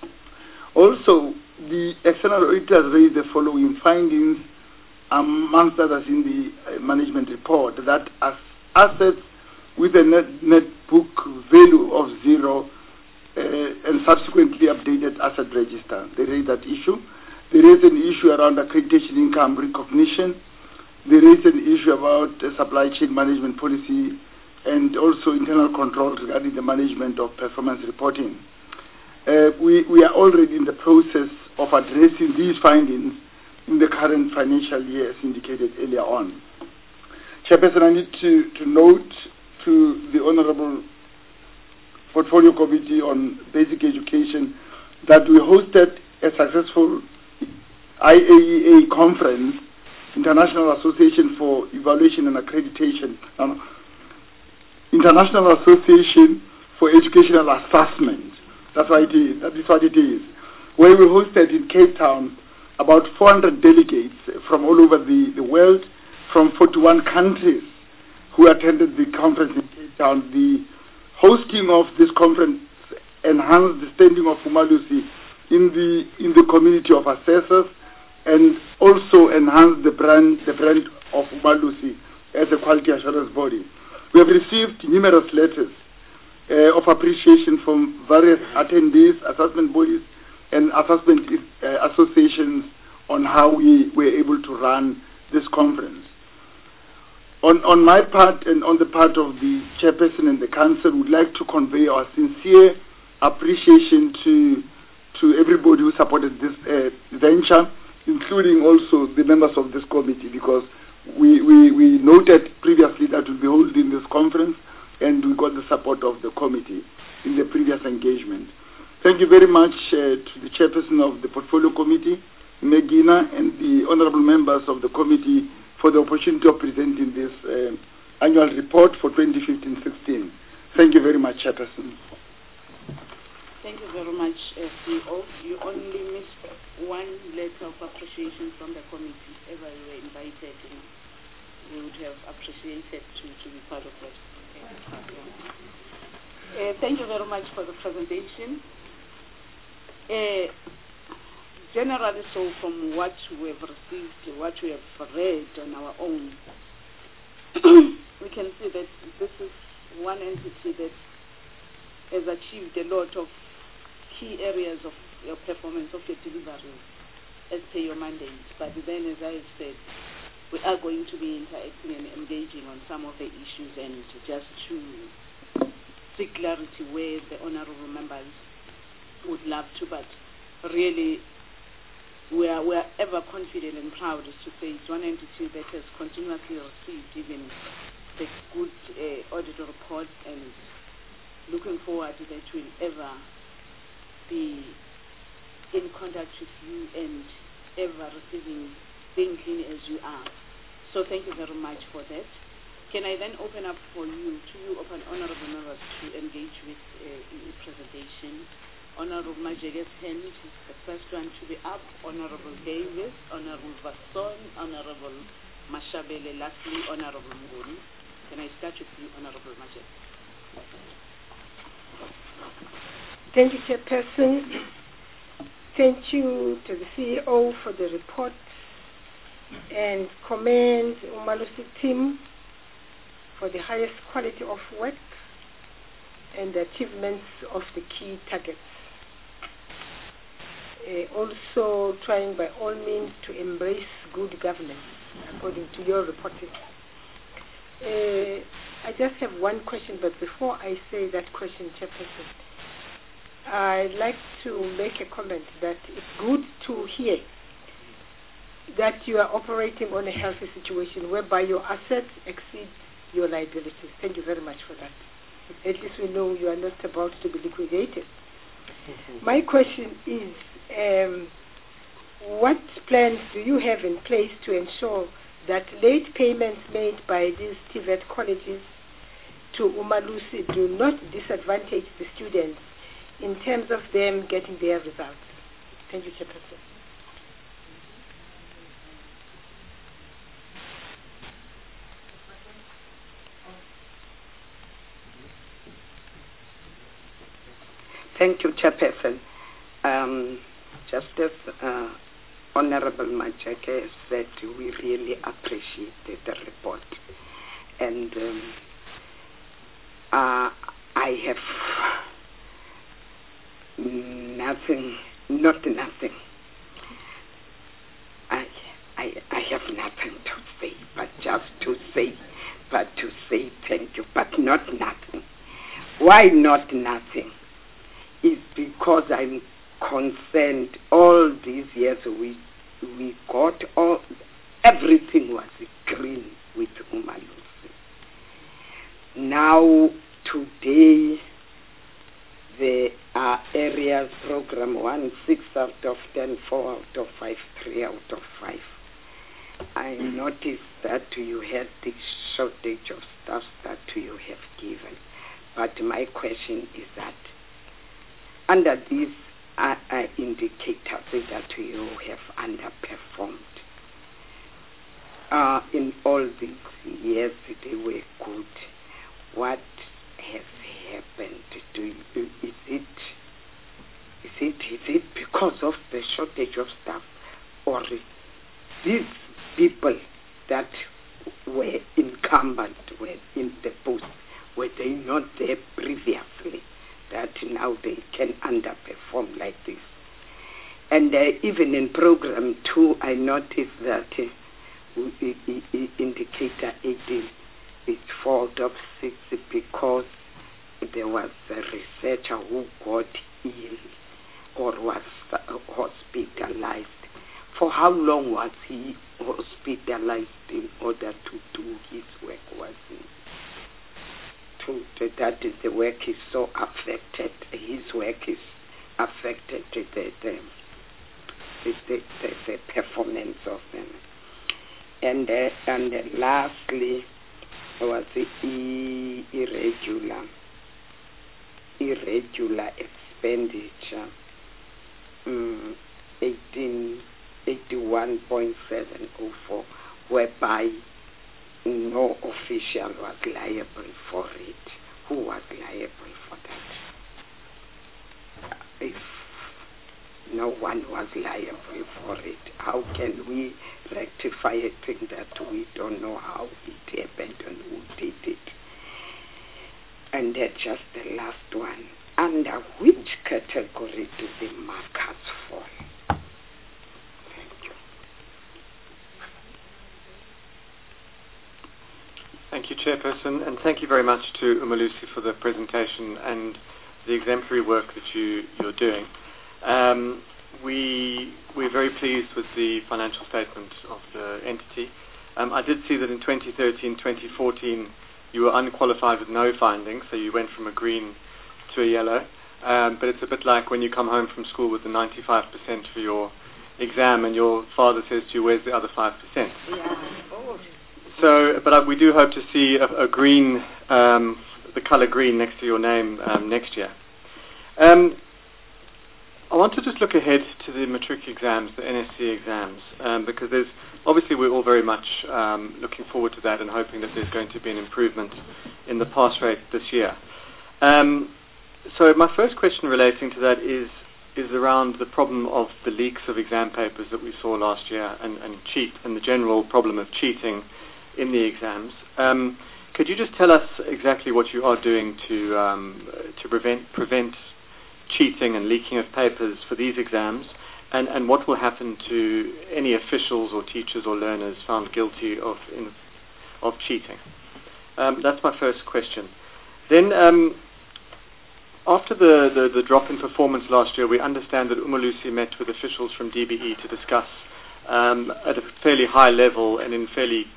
Also, the external auditors raised the following findings, amongst others in the uh, management report, that as assets with a net, net book value of zero uh, and subsequently updated asset register. They raised that issue. There is an issue around accreditation income recognition. There is an issue about uh, supply chain management policy and also internal controls regarding the management of performance reporting. Uh, we, we are already in the process of addressing these findings in the current financial year as indicated earlier on. Chairperson, I need to, to note to the Honorable Portfolio Committee on Basic Education that we hosted a successful I A E A conference, International Association for Evaluation and Accreditation, um, International Association for Educational Assessment. That's what it is. That is what it is. Where we hosted in Cape Town about four hundred delegates from all over the, the world, from forty-one countries who attended the conference in Cape Town. The hosting of this conference enhanced the standing of Umalusi in the in the community of assessors, and also enhanced the brand the brand of Umalusi as a quality assurance body. We have received numerous letters uh, of appreciation from various attendees, assessment bodies, and assessment uh, associations on how we were able to run this conference. On, on my part and on the part of the chairperson and the council, we would like to convey our sincere appreciation to to everybody who supported this uh, venture, including also the members of this committee, because we, we, we noted previously that we'll be holding this conference, and we got the support of the committee in the previous engagement. Thank you very much uh, to the chairperson of the Portfolio Committee, Megina, and the honorable members of the committee for the opportunity of presenting this uh, annual report for twenty fifteen sixteen. Thank you very much, Chairperson. Thank you very much, uh, C E O. You only missed one letter of appreciation from the committee. Ever you were invited, you know, we would have appreciated to, to be part of that. Okay. Uh, thank you very much for the presentation. Uh, generally, so from what we have received, what we have read on our own, we can see that this is one entity that has achieved a lot of key areas of your performance, of your delivery, as per your mandate. But then, as I said, we are going to be interacting and engaging on some of the issues, and just to seek clarity where the honorable members would love to, but really we are, we are ever confident and proud to say it's one entity that has continuously received even the good uh, audit report, and looking forward that we'll ever be in contact with you and ever receiving, being clean as you are. So thank you very much for that. Can I then open up for you, to you, open honorable members to engage with uh, in the presentation? Honorable Majege's hand is the first one to be up. Honorable Davis, Honorable Vasson, Honorable Mashabele, lastly Honorable Nguni. Can I start with you, Honorable Majeg? Thank you, Chairperson. Thank you to the C E O for the report, and commend Umalusi team for the highest quality of work and the achievements of the key targets. Uh, also trying by all means to embrace good governance according to your reporting. Uh, I just have one question, but before I say that question, Chairperson, I'd like to make a comment that it's good to hear that you are operating on a healthy situation whereby your assets exceed your liabilities. Thank you very much for that. At least we know you are not about to be liquidated. Mm-hmm. My question is, um, what plans do you have in place to ensure that late payments made by these T V E T colleges to Umalusi do not disadvantage the students in terms of them getting their results? Thank you, Chairperson. Thank you, Chairperson. Um, just as uh, Honorable Majake said, we really appreciated the report. And um, uh, I have nothing, not nothing. I, I, I have nothing to say, but just to say, but to say thank you, but not nothing. Why not nothing? Is because I'm concerned all these years we we got all everything was green with Umalusi. Now today the uh, areas program one, six out of ten, four out of five, three out of five. I noticed that you had the shortage of staff that you have given. But my question is that under these uh, uh, indicators that you have underperformed, uh, in all these years they were good. What has happened? Do you, is it is it is it because of the shortage of staff, or these people that were incumbent, were in the post, were they not there previously, that now they can underperform like this? And uh, even in program two, I noticed that uh, indicator eighteen is four out of six because there was a researcher who got ill or was uh, hospitalized. For how long was he hospitalized in order to do his work? Was he? To, that is, the work is so affected. His work is affected. The the the, the, the, the performance of them. And uh, and uh, lastly, was the e- irregular irregular expenditure. Um, eighteen eighty-one point seven oh four, whereby no official was liable for it. Who was liable for that? If no one was liable for it, how can we rectify a thing that we don't know how it happened and who did it? And then just the last one. Under which category do the markers fall? Thank you, Chairperson, and thank you very much to Umalusi for the presentation and the exemplary work that you, you're doing. Um, we, we're very pleased with the financial statement of the entity. Um, I did see that in twenty thirteen, twenty fourteen, you were unqualified with no findings, so you went from a green to a yellow. Um, but it's a bit like when you come home from school with the ninety-five percent for your exam and your father says to you, where's the other five percent? Yeah. Oh. So, but uh, we do hope to see a, a green, um, the colour green next to your name um, next year. Um, I want to just look ahead to the matric exams, the N S C exams, um, because there's obviously we're all very much um, looking forward to that and hoping that there's going to be an improvement in the pass rate this year. Um, so my first question relating to that is is around the problem of the leaks of exam papers that we saw last year and, and cheat and the general problem of cheating in the exams. Um, could you just tell us exactly what you are doing to um, to prevent prevent cheating and leaking of papers for these exams, and, and what will happen to any officials or teachers or learners found guilty of in, of cheating? Um, that's my first question. Then, um, after the, the, the drop in performance last year, we understand that Umalusi met with officials from D B E to discuss um, at a fairly high level and in fairly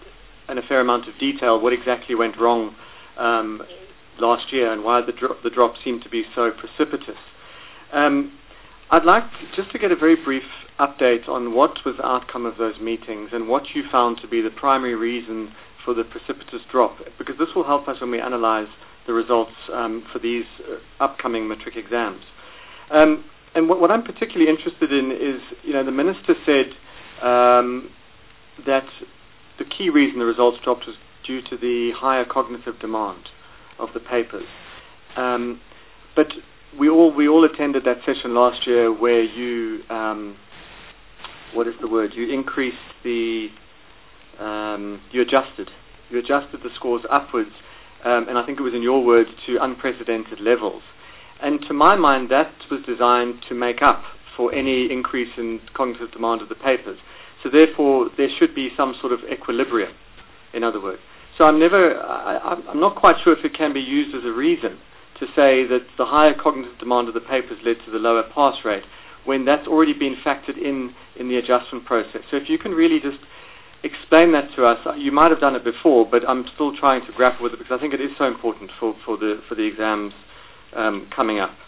in a fair amount of detail what exactly went wrong um, last year and why the, dro- the drop seemed to be so precipitous. Um, I'd like just to get a very brief update on what was the outcome of those meetings and what you found to be the primary reason for the precipitous drop, because this will help us when we analyze the results um, for these uh, upcoming matric exams. Um, and what, what I'm particularly interested in is, you know, the Minister said um, that the key reason the results dropped was due to the higher cognitive demand of the papers. Um, but we all we all attended that session last year where you, um, what is the word? You increased the, um, you adjusted, you adjusted the scores upwards, um, and I think it was in your words, to unprecedented levels. And to my mind, that was designed to make up for any increase in cognitive demand of the papers. So therefore, there should be some sort of equilibrium, in other words. So I'm never, I, I'm not quite sure if it can be used as a reason to say that the higher cognitive demand of the papers led to the lower pass rate, when that's already been factored in in the adjustment process. So if you can really just explain that to us, you might have done it before, but I'm still trying to grapple with it because I think it is so important for, for the for the exams um, coming up.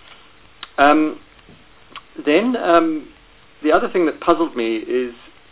Um, then um, the other thing that puzzled me is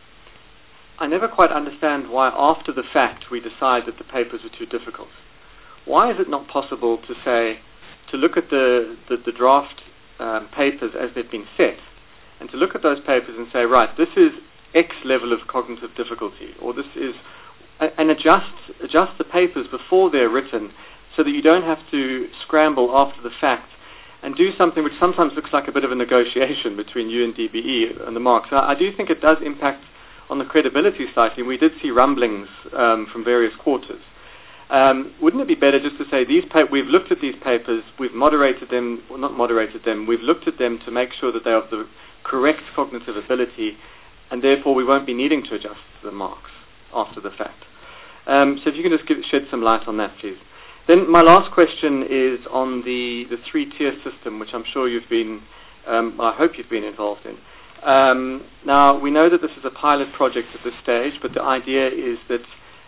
I never quite understand why after the fact we decide that the papers were too difficult. Why is it not possible to say, to look at the, the, the draft um, papers as they've been set, and to look at those papers and say, right, this is X level of cognitive difficulty, or this is, and adjust, adjust the papers before they're written so that you don't have to scramble after the fact and do something which sometimes looks like a bit of a negotiation between you and D B E and the marks. I, I do think it does impact on the credibility slightly. We did see rumblings um, from various quarters. Um, wouldn't it be better just to say, these pa- we've looked at these papers, we've moderated them, well not moderated them, we've looked at them to make sure that they are of the correct cognitive ability, and therefore we won't be needing to adjust the marks after the fact. Um, so if you can just give, shed some light on that, please. Then my last question is on the, the three-tier system, which I'm sure you've been, um, I hope you've been involved in. Um, now, we know that this is a pilot project at this stage, but the idea is that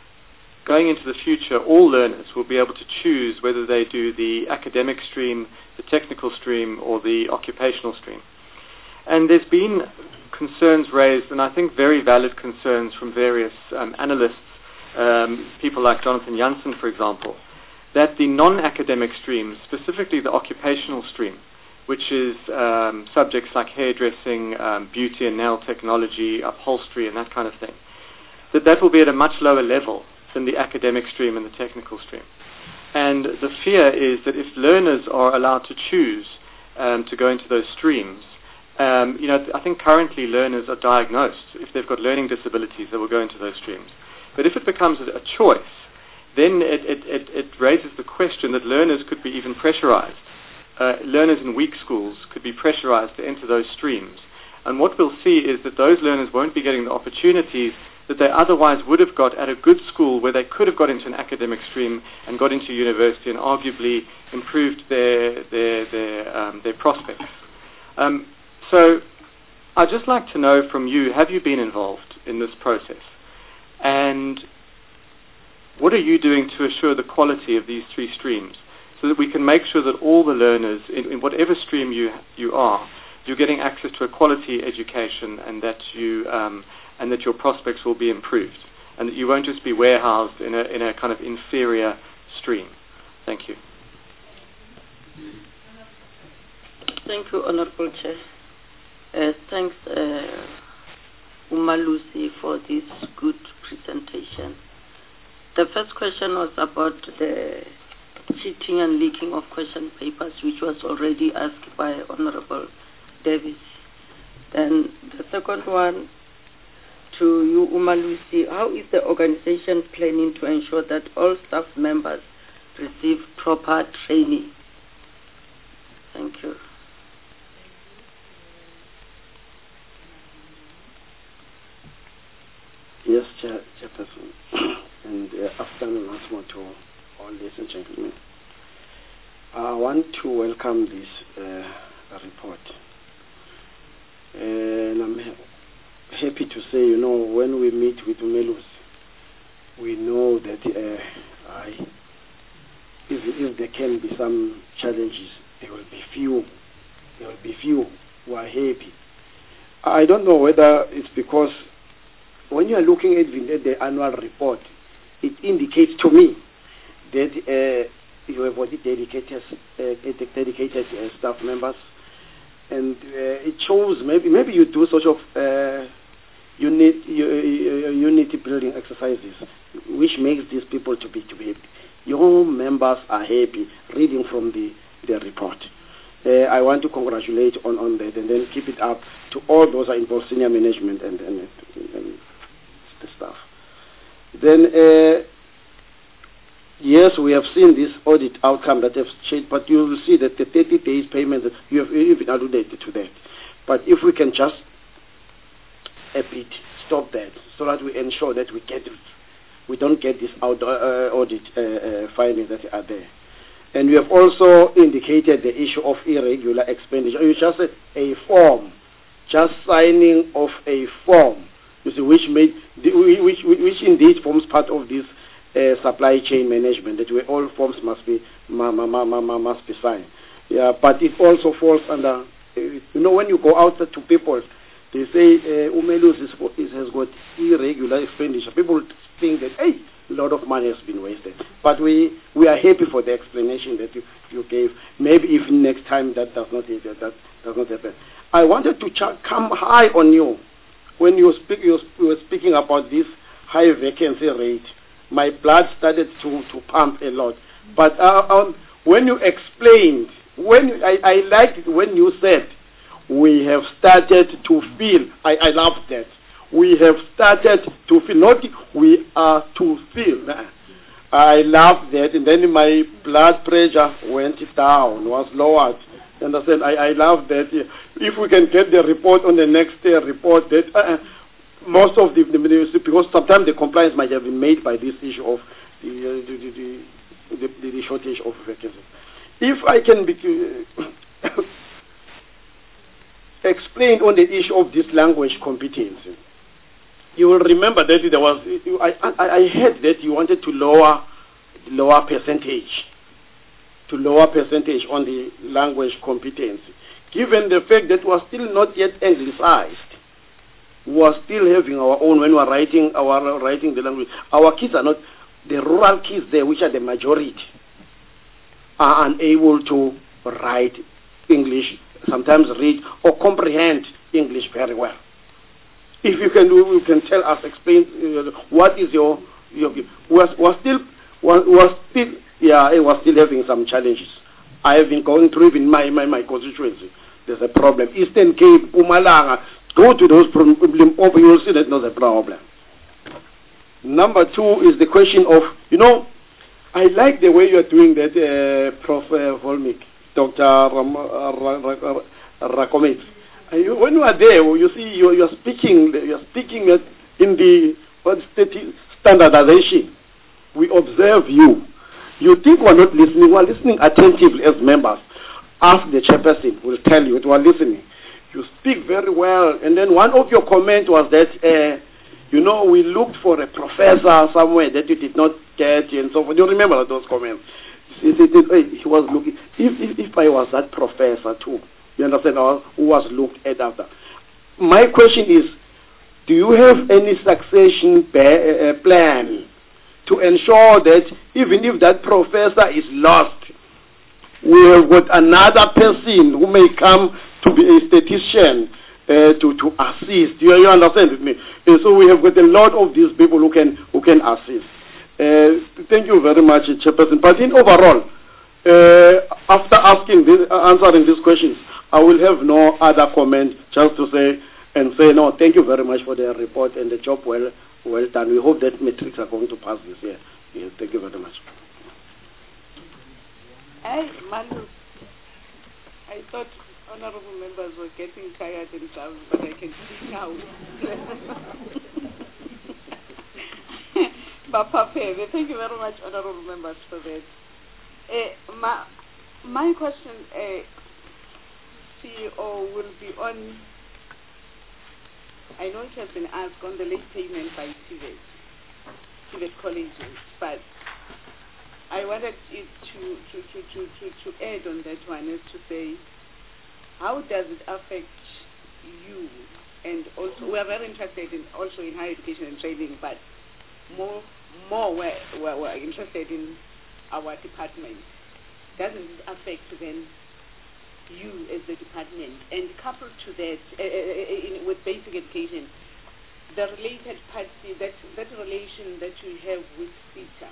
going into the future, all learners will be able to choose whether they do the academic stream, the technical stream, or the occupational stream. And there's been concerns raised, and I think very valid concerns from various um, analysts, um, people like Jonathan Jansen, for example, that the non-academic streams, specifically the occupational stream, which is um, subjects like hairdressing, um, beauty and nail technology, upholstery, and that kind of thing, that that will be at a much lower level than the academic stream and the technical stream. And the fear is that if learners are allowed to choose um, to go into those streams, um, you know, I think currently learners are diagnosed. If they've got learning disabilities, they will go into those streams. But if it becomes a, a choice, then it, it, it, it raises the question that learners could be even pressurized. Uh, learners in weak schools could be pressurized to enter those streams. And what we'll see is that those learners won't be getting the opportunities that they otherwise would have got at a good school where they could have got into an academic stream and got into university and arguably improved their their their, um, their prospects. Um, so I'd just like to know from you, have you been involved in this process? And what are you doing to assure the quality of these three streams so that we can make sure that all the learners, in, in whatever stream you you are, you're getting access to a quality education and that you um, and that your prospects will be improved, and that you won't just be warehoused in a in a kind of inferior stream. Thank you. Thank you, Honorable Chair. Uh, thanks, uh, Umalusi, for this good presentation. The first question was about the cheating and leaking of question papers, which was already asked by Honorable Davis. Then the second one, to you, Umalusi, how is the organization planning to ensure that all staff members receive proper training? Thank you. Yes, Chair, Chairperson, and uh, afternoon once more to all ladies and gentlemen. I want to welcome this uh, report. And I'm ha- happy to say, you know, when we meet with Umelusi, we know that uh, I, if, if there can be some challenges, there will be few. There will be few who are happy. I don't know whether it's because when you are looking at the, at the annual report, it indicates to me that uh, you have already dedicated, uh, dedicated uh, staff members, and uh, it shows maybe maybe you do sort of uh, unit uh, unity building exercises, which makes these people to be to be happy. Your members are happy reading from the the report. Uh, I want to congratulate on, on that, and then keep it up to all those who are involved, senior management and, and, and the staff. Then, uh, yes, we have seen this audit outcome that has changed, but you will see that the thirty days payment, you have even alluded to that. But if we can just a bit stop that, so that we ensure that we get, we don't get this out, uh, audit uh, uh, findings that are there. And we have also indicated the issue of irregular expenditure. You just said a form, just signing of a form, you see, which made, which, which, which indeed forms part of this uh, supply chain management. That way, all forms must be ma, ma, ma, ma, must be signed. Yeah, but it also falls under. Uh, you know, when you go out to people, they say uh, Umelus is, is, has got irregular expenditure. People think that hey, a lot of money has been wasted. But we, we are happy for the explanation that you, you gave. Maybe if next time that does not that, that does not happen. I wanted to ch- come high on you when you speak you, you were speaking about this high vacancy rate. My blood started to, to pump a lot. But uh, um, when you explained, when I, I liked it when you said we have started to feel. I, I love that. We have started to feel, not we are to feel. I love that, and then my blood pressure went down, was lowered. And I said, I, I love that. If we can get the report on the next day report, that uh, most of the, the, because sometimes the compliance might have been made by this issue of the, uh, the, the, the, the, the shortage of vacancies. If I can be, uh, explain on the issue of this language competency. You will remember that there was, I, I, I heard that you wanted to lower, lower percentage, to lower percentage on the language competency. Given the fact that we are still not yet anglicized, we are still having our own when we are writing, our, writing the language. Our kids are not, the rural kids there, which are the majority, are unable to write English, sometimes read or comprehend English very well. If you can, you can tell us, explain uh, what is your, your was was still was, was still yeah, it was still having some challenges. I have been going through even my my, my constituency. There's a problem. Eastern Cape, Mpumalanga, go to those problems. You will see that there's a problem. Number two is the question of, you know, I like the way you are doing that, uh, Professor Volmik, Doctor Ram, uh, Rakomet. When you are there, you see you you are speaking you are speaking in the what standardization. We observe you. You think we are not listening. We are listening attentively as members. Ask the chairperson. Will tell you we are listening. You speak very well. And then one of your comments was that uh, you know we looked for a professor somewhere that you did not get and so forth. You remember those comments? He, he, he, he was looking. If, if if I was that professor too. You understand, who was looked at after. My question is, do you have any succession uh, plan to ensure that even if that professor is lost, we have got another person who may come to be a statistician uh, to, to assist? You, you understand with me? And so we have got a lot of these people who can, who can assist. Uh, thank you very much, Chairperson. But in overall, uh, after asking this, uh, answering these questions, I will have no other comment, just to say and say no. Thank you very much for the report and the job well well done. We hope that metrics are going to pass this year. Yes, thank you very much. Hey, Manu, I thought honorable members were getting tired and stuff, but I can see now. Papa Peve, thank you very much, honorable members, for that. Uh, my, my question. Uh, C E O will be on, I know it has been asked, on the late payment by T V. T V E T colleges, but I wanted it to, to, to, to, to, to add on that one is to say, how does it affect you? And also, we are very interested in also in higher education and training, but more more we're, we're, we're interested in our department. Doesn't it affect then you as the department? And coupled to that, uh, in, with basic education, the related party, that, that relation that you have with SETA,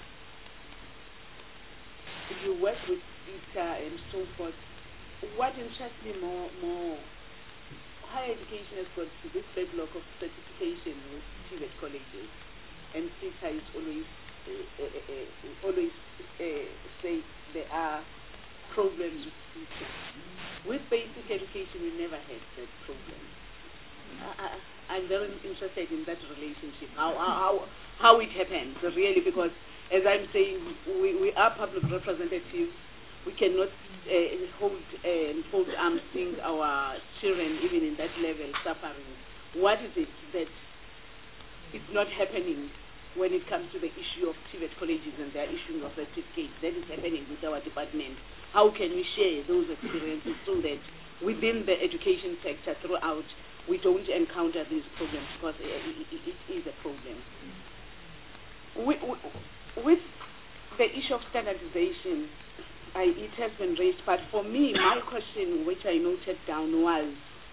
you work with SETA and so forth. What interests me more, more higher education has got this backlog of certification with T V E T colleges, and SETA is always, uh, uh, uh, always uh, say there are problems with SETA. With basic education, we never had that problem. Uh, I'm very interested in that relationship, how, how, how it happens, really, because as I'm saying, we, we are public representatives. We cannot uh, hold and uh, fold arms seeing our children, even in that level, suffering. What is it that is not happening when it comes to the issue of T V E T colleges and their issuing of certificates? That is happening with our department. How can we share those experiences so that within the education sector throughout, we don't encounter these problems, because it, it, it is a problem. We, we, with the issue of standardization, I, it has been raised, but for me, my question, which I noted down, was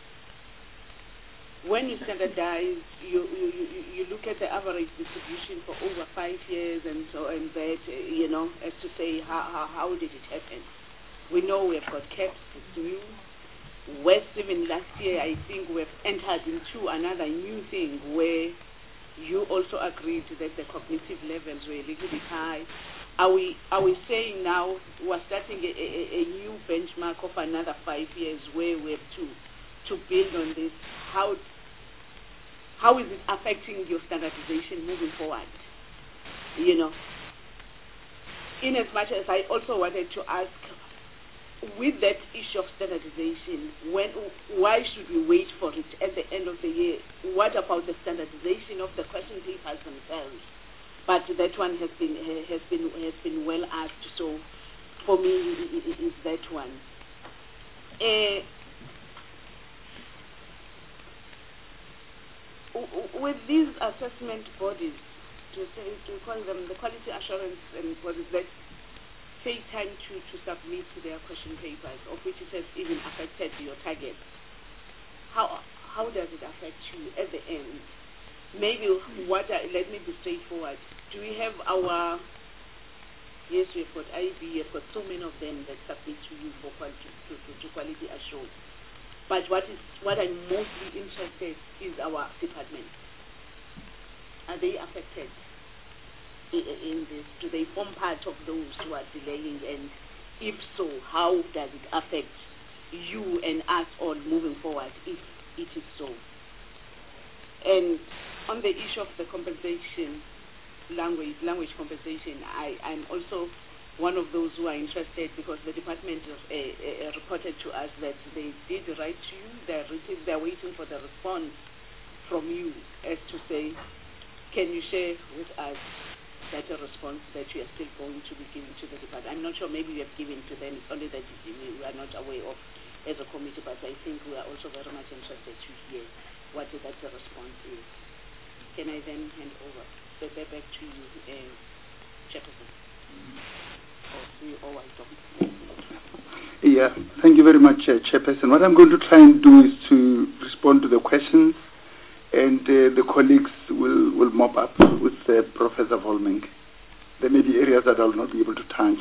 when you standardize, you, you, you, you look at the average distribution for over five years and so and that, you know, as to say, how, how, how did it happen? We know we've got caps, it's new. West, even last year, I think we've entered into another new thing where you also agreed that the cognitive levels were a little bit high. Are we are we saying now we're starting a, a, a new benchmark of another five years where we have to to build on this? How how is it affecting your standardization moving forward? You know, in as much as I also wanted to ask, with that issue of standardization, when why should we wait for it at the end of the year? What about the standardization of the question papers themselves? But that one has been has been has been well asked. So, for me, it is that one. Uh, with these assessment bodies, to say, to call them the quality assurance and bodies that take time to, to submit their question papers, of which it has even affected your target. How how does it affect you at the end? Maybe what I, let me be straightforward. Do we have our, yes, we've got I B, we've got so many of them that submit to you for quality, to, to, to quality assurance. But what is what I'm mostly interested is our department. Are they affected in, in this? Do they form part of those who are delaying? And if so, how does it affect you and us all moving forward, if it is so? And on the issue of the compensation, language, language compensation, I, I'm also one of those who are interested, because the department of, uh, uh, reported to us that they did write to you, they're, they're waiting for the response from you as to say, can you share with us that a response that you are still going to be giving to the department? I'm not sure, maybe you have given to them, it's only that we are not aware of as a committee, but I think we are also very much interested to hear what that the response is. Can I then hand over the back to you, uh, Chairperson? Or you, or I don't. Yeah, thank you very much, uh, Chairperson. What I'm going to try and do is to respond to the questions, and uh, the colleagues will, will mop up with uh, Professor Volming. There may be areas that I will not be able to touch.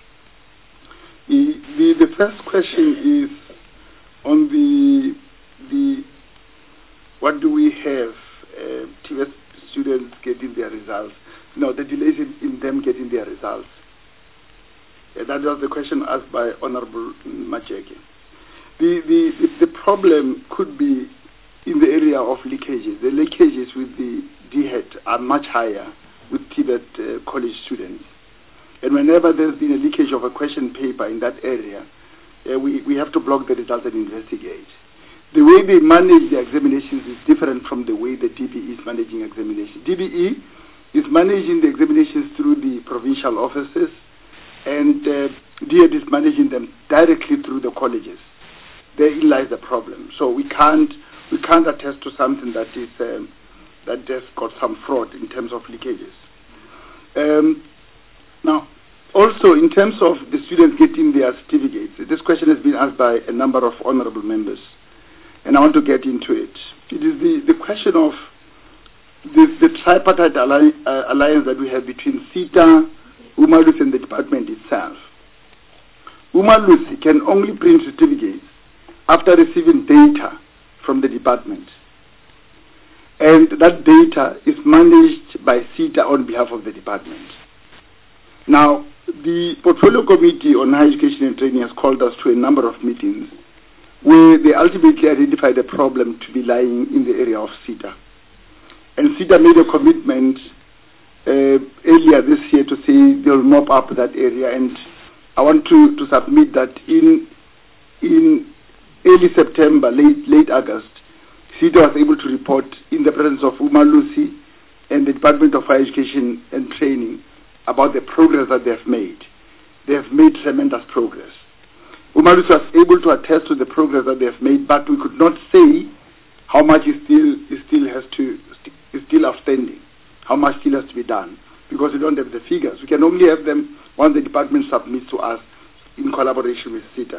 The, the, the first question is on the the what do we have uh, T V E T students getting their results? No, the delays in, in them getting their results. Uh, that was the question asked by Honorable Majeke. The, the, the, the problem could be in the area of leakages. The leakages with the D H E T are much higher with T V E T uh, college students. And whenever there's been a leakage of a question paper in that area, uh, we, we have to block the results and investigate. The way they manage the examinations is different from the way the D B E is managing examinations. D B E is managing the examinations through the provincial offices, and uh, D E D is managing them directly through the colleges. Therein lies the problem. So we can't we can't attest to something that is um, that has got some fraud in terms of leakages. Um, now, also in terms of the students getting their certificates, this question has been asked by a number of honourable members, and I want to get into it. It is the, the question of the, the tripartite alli uh, alliance that we have between SETA, Umalusi, and the department itself. Umalusi can only print certificates after receiving data from the department, and that data is managed by SETA on behalf of the department. Now, the Portfolio Committee on Higher Education and Training has called us to a number of meetings where they ultimately identified a problem to be lying in the area of SETA. And SETA made a commitment uh, earlier this year to say they'll mop up that area, and I want to, to submit that in in early September, late late August, SETA was able to report in the presence of Umalusi and the Department of Higher Education and Training about the progress that they have made. They have made tremendous progress. Umalusi was able to attest to the progress that they have made, but we could not say how much is still is still has to is still outstanding, how much still has to be done, because we don't have the figures. We can only have them once the department submits to us in collaboration with SETA.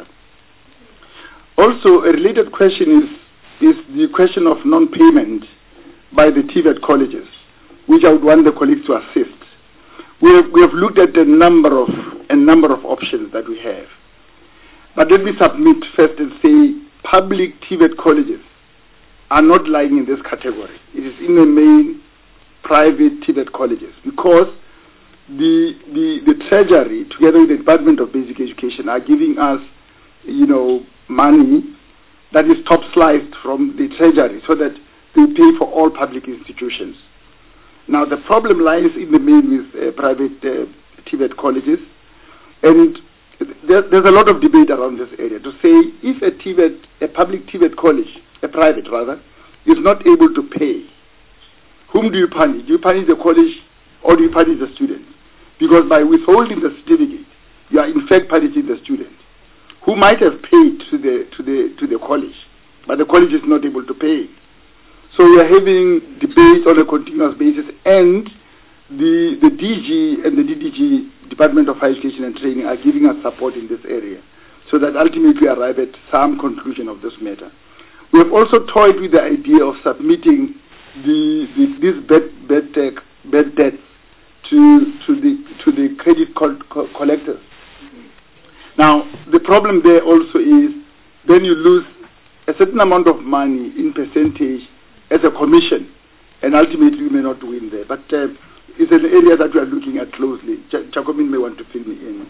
Also, a related question is is the question of non-payment by the T V E T colleges, which I would want the colleagues to assist. We have, we have looked at a number of a number of options that we have. But let me submit first and say public T V E T colleges are not lying in this category. It is in the main private T V E T colleges, because the, the, the Treasury, together with the Department of Basic Education, are giving us, you know, money that is top sliced from the Treasury so that they pay for all public institutions. Now, the problem lies in the main with uh, private uh, T V E T colleges, and there, there's a lot of debate around this area to say if a T V E T, a public T V E T college, a private rather, is not able to pay, whom do you punish? Do you punish the college or do you punish the student? Because by withholding the certificate, you are in fact punishing the student, who might have paid to the to the to the college, but the college is not able to pay. So we are having debates on a continuous basis, and the the D G and the D D G, Department of Higher Education and Training, are giving us support in this area, so that ultimately we arrive at some conclusion of this matter. We have also toyed with the idea of submitting the, the these bad bad, tech, bad debts to to the to the credit co co collectors. Now, the problem there also is then you lose a certain amount of money in percentage as a commission, and ultimately you may not win there. But uh, it's an area that we are looking at closely. Ch Jacomin may want to fill me in.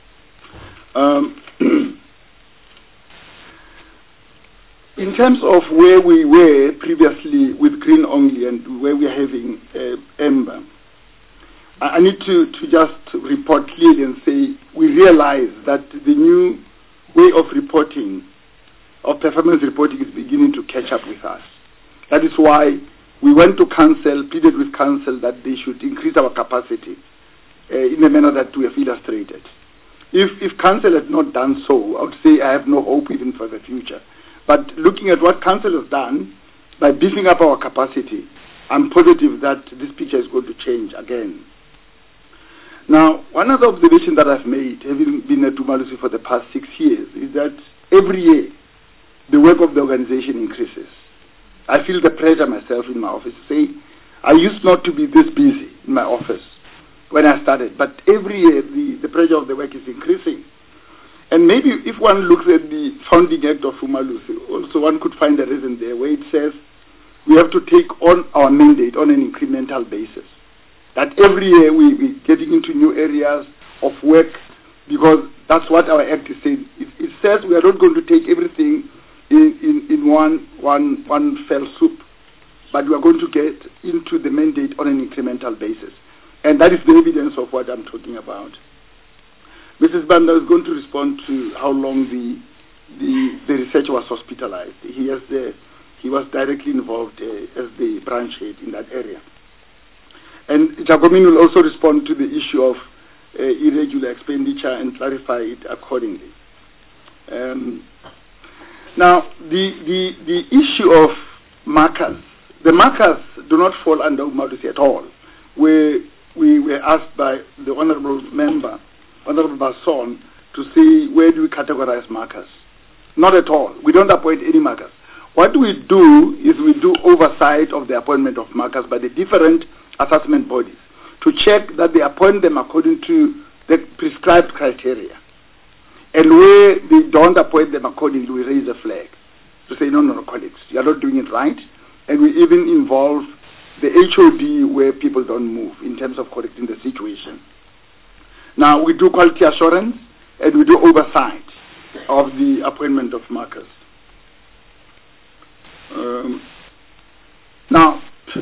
Um, in terms of where we were previously with green only and where we are having uh, amber, I need to, to just report clearly and say we realize that the new way of reporting, of performance reporting, is beginning to catch up with us. That is why we went to council, pleaded with council that they should increase our capacity uh, in the manner that we have illustrated. If, if council had not done so, I would say I have no hope even for the future. But looking at what council has done, by beefing up our capacity, I'm positive that this picture is going to change again. Now, one other observation that I've made, having been at Umalusi for the past six years, is that every year the work of the organization increases. I feel the pressure myself in my office to say, I used not to be this busy in my office when I started, but every year the, the pressure of the work is increasing. And maybe if one looks at the founding act of Umalusi, also one could find a reason there where it says we have to take on our mandate on an incremental basis. That every year we, we're getting into new areas of work, because that's what our act is saying. It, it says we are not going to take everything in, in, in one, one, one fell swoop, but we are going to get into the mandate on an incremental basis. And that is the evidence of what I'm talking about. Missus Banda is going to respond to how long the, the, the researcher was hospitalized. He, has the, he was directly involved uh, as the branch head in that area. And Jacomine will also respond to the issue of uh, irregular expenditure and clarify it accordingly. Um, now, the, the, the issue of markers, the markers do not fall under Umalusi at all. We, we were asked by the Honorable Member, Honorable Basson, to see where do we categorize markers. Not at all. We don't appoint any markers. What we do is we do oversight of the appointment of markers by the different assessment bodies to check that they appoint them according to the prescribed criteria. And where they don't appoint them accordingly, we raise a flag to say, no, no, no, colleagues, you are not doing it right. And we even involve the H O D where people don't move in terms of correcting the situation. Now, we do quality assurance and we do oversight of the appointment of markers. Um, now,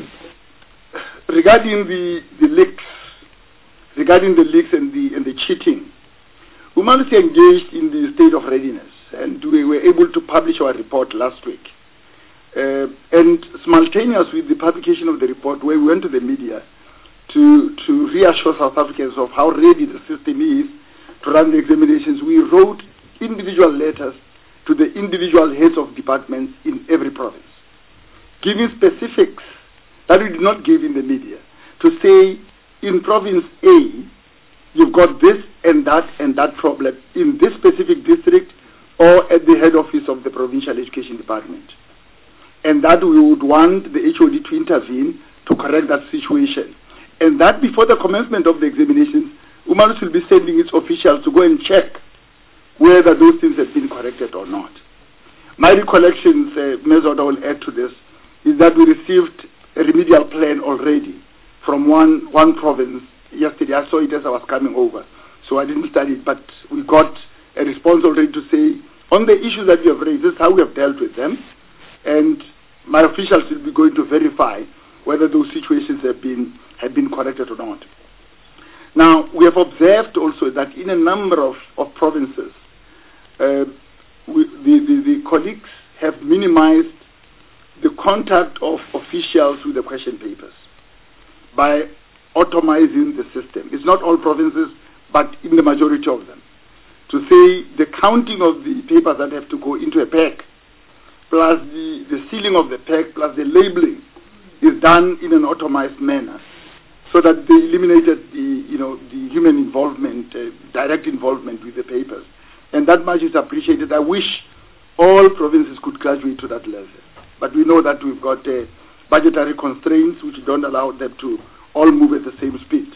regarding the, the leaks, regarding the leaks and the, and the cheating, Umalusi engaged in the state of readiness, and we were able to publish our report last week. Uh, and simultaneous with the publication of the report, where we went to the media to, to reassure South Africans of how ready the system is to run the examinations, we wrote individual letters to the individual heads of departments in every province, giving specifics that we did not give in the media, to say in province A, you've got this and that and that problem in this specific district or at the head office of the provincial education department. And that we would want the H O D to intervene to correct that situation. And that before the commencement of the examinations, Umalusi will be sending its officials to go and check whether those things have been corrected or not. My recollections, uh, Mezoda will add to this, is that we received a remedial plan already from one, one province yesterday. I saw it as I was coming over, so I didn't study it, but we got a response already to say, on the issues that you have raised, this is how we have dealt with them, and my officials will be going to verify whether those situations have been, have been corrected or not. Now, we have observed also that in a number of, of provinces, uh, we, the, the, the colleagues have minimized the contact of officials with the question papers by automizing the system. It's not all provinces, but in the majority of them. To say the counting of the papers that have to go into a pack, plus the, the sealing of the pack, plus the labeling, is done in an automized manner, so that they eliminated the, you know, the human involvement, uh, direct involvement with the papers. And that much is appreciated. I wish all provinces could graduate to that level. But we know that we've got uh, budgetary constraints which don't allow them to all move at the same speed.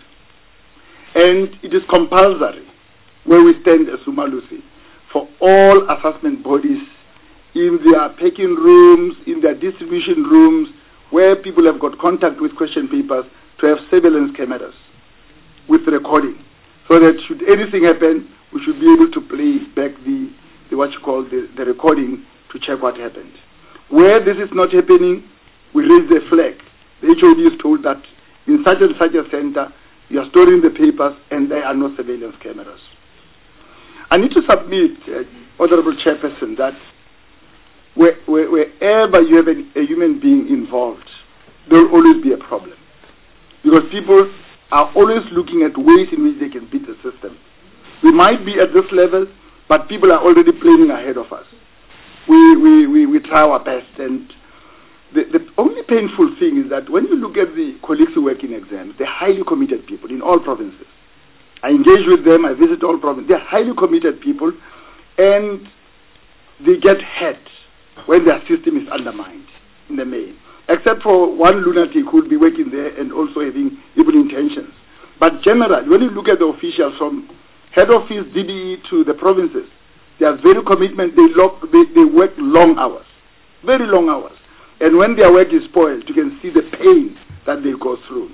And it is compulsory, where we stand as Umalusi, for all assessment bodies in their packing rooms, in their distribution rooms, where people have got contact with question papers, to have surveillance cameras with recording, so that should anything happen, we should be able to play back the, the what you call the, the recording to check what happened. Where this is not happening, we raise the flag. The H O D is told that in such and such a center, you are storing the papers and there are no surveillance cameras. I need to submit, uh, Honorable Chairperson, that where, where, wherever you have a, a human being involved, there will always be a problem. Because people are always looking at ways in which they can beat the system. We might be at this level, but people are already planning ahead of us. We, we, we, we try our best, and the, the only painful thing is that when you look at the colleagues who work in exams, they're highly committed people in all provinces. I engage with them, I visit all provinces. They're highly committed people, and they get hurt when their system is undermined in the main. Except for one lunatic who will be working there and also having evil intentions. But generally, when you look at the officials from head office, D D E to the provinces, they are very commitment. They, lock, they, they work long hours, very long hours. And when their work is spoiled, you can see the pain that they go through.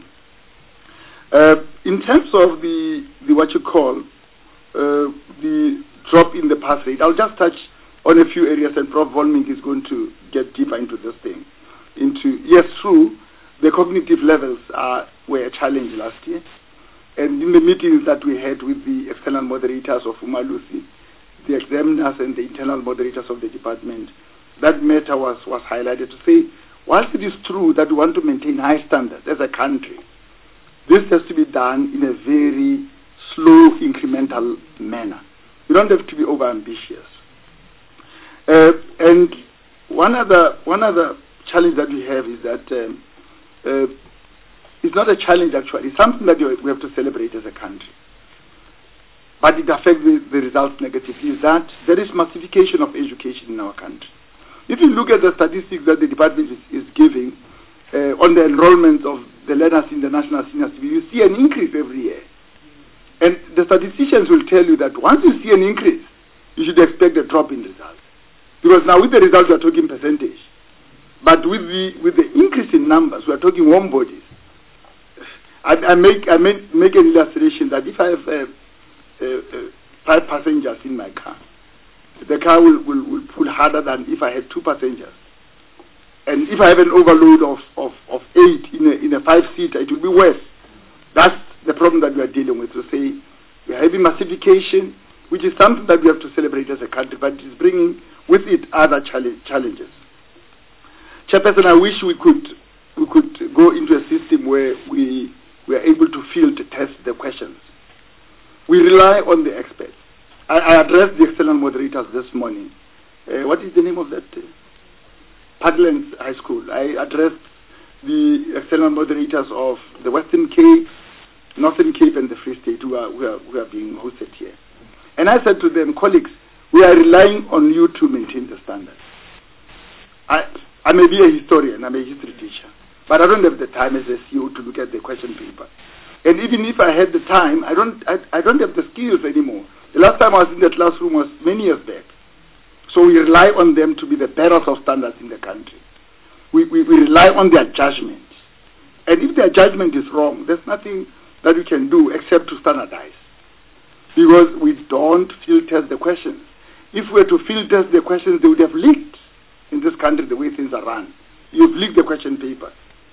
Uh, in terms of the, the what you call uh, the drop in the pass rate, I'll just touch on a few areas, and Professor Volmink is going to get deeper into this thing. Into yes, true, the cognitive levels are, were a challenge last year, and in the meetings that we had with the external moderators of Umalusi, the examiners and the internal moderators of the department, that matter was, was highlighted to say, whilst it is true that we want to maintain high standards as a country, this has to be done in a very slow, incremental manner. You don't have to be over-ambitious. Uh, and one other, one other challenge that we have is that um, uh, it's not a challenge actually, it's something that we have to celebrate as a country. But it affects the, the results negatively, is that there is massification of education in our country. If you look at the statistics that the department is, is giving uh, on the enrollment of the learners in the National Senior Civil, you see an increase every year. And the statisticians will tell you that once you see an increase, you should expect a drop in results. Because now with the results we are talking percentage. But with the with the increase in numbers, we are talking warm bodies. I, I make I make, make an illustration that if I have uh, uh, uh, five passengers in my car, the car will, will, will pull harder than if I had two passengers. And if I have an overload of, of, of eight in a, in a five-seater, it will be worse. That's the problem that we are dealing with. To say we are having massification, which is something that we have to celebrate as a country, but it is bringing with it other challenge, challenges. Chairperson, I wish we could we could go into a system where we we are able to field test the questions. We rely on the experts. I, I addressed the external moderators this morning. Uh, what is the name of that? Uh, Parklands High School. I addressed the external moderators of the Western Cape, Northern Cape, and the Free State who are, who are, who are being hosted here. And I said to them, colleagues, we are relying on you to maintain the standards. I, I may be a historian, I'm a history teacher, but I don't have the time as a C E O to look at the question paper. And even if I had the time, I don't, I, I don't have the skills anymore. The last time I was in the classroom was many years back. So we rely on them to be the bearers of standards in the country. We, we, we rely on their judgment. And if their judgment is wrong, there's nothing that we can do except to standardize. Because we don't field test the questions. If we were to field test the questions, they would have leaked in this country the way things are run. You've leaked the question paper.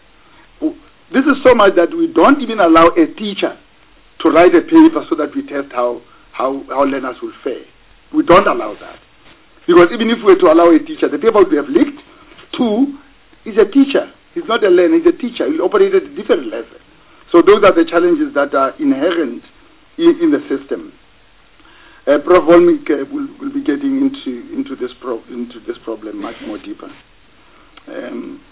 This is so much that we don't even allow a teacher to write a paper so that we test how, how, how learners will fare. We don't allow that. Because even if we were to allow a teacher, the paper would have leaked. Two, he's a teacher. He's not a learner, he's a teacher. He'll operate at a different level. So those are the challenges that are inherent in, in the system. Uh, Professor Volmik uh, will, will be getting into into this pro into this problem much more deeper. Um,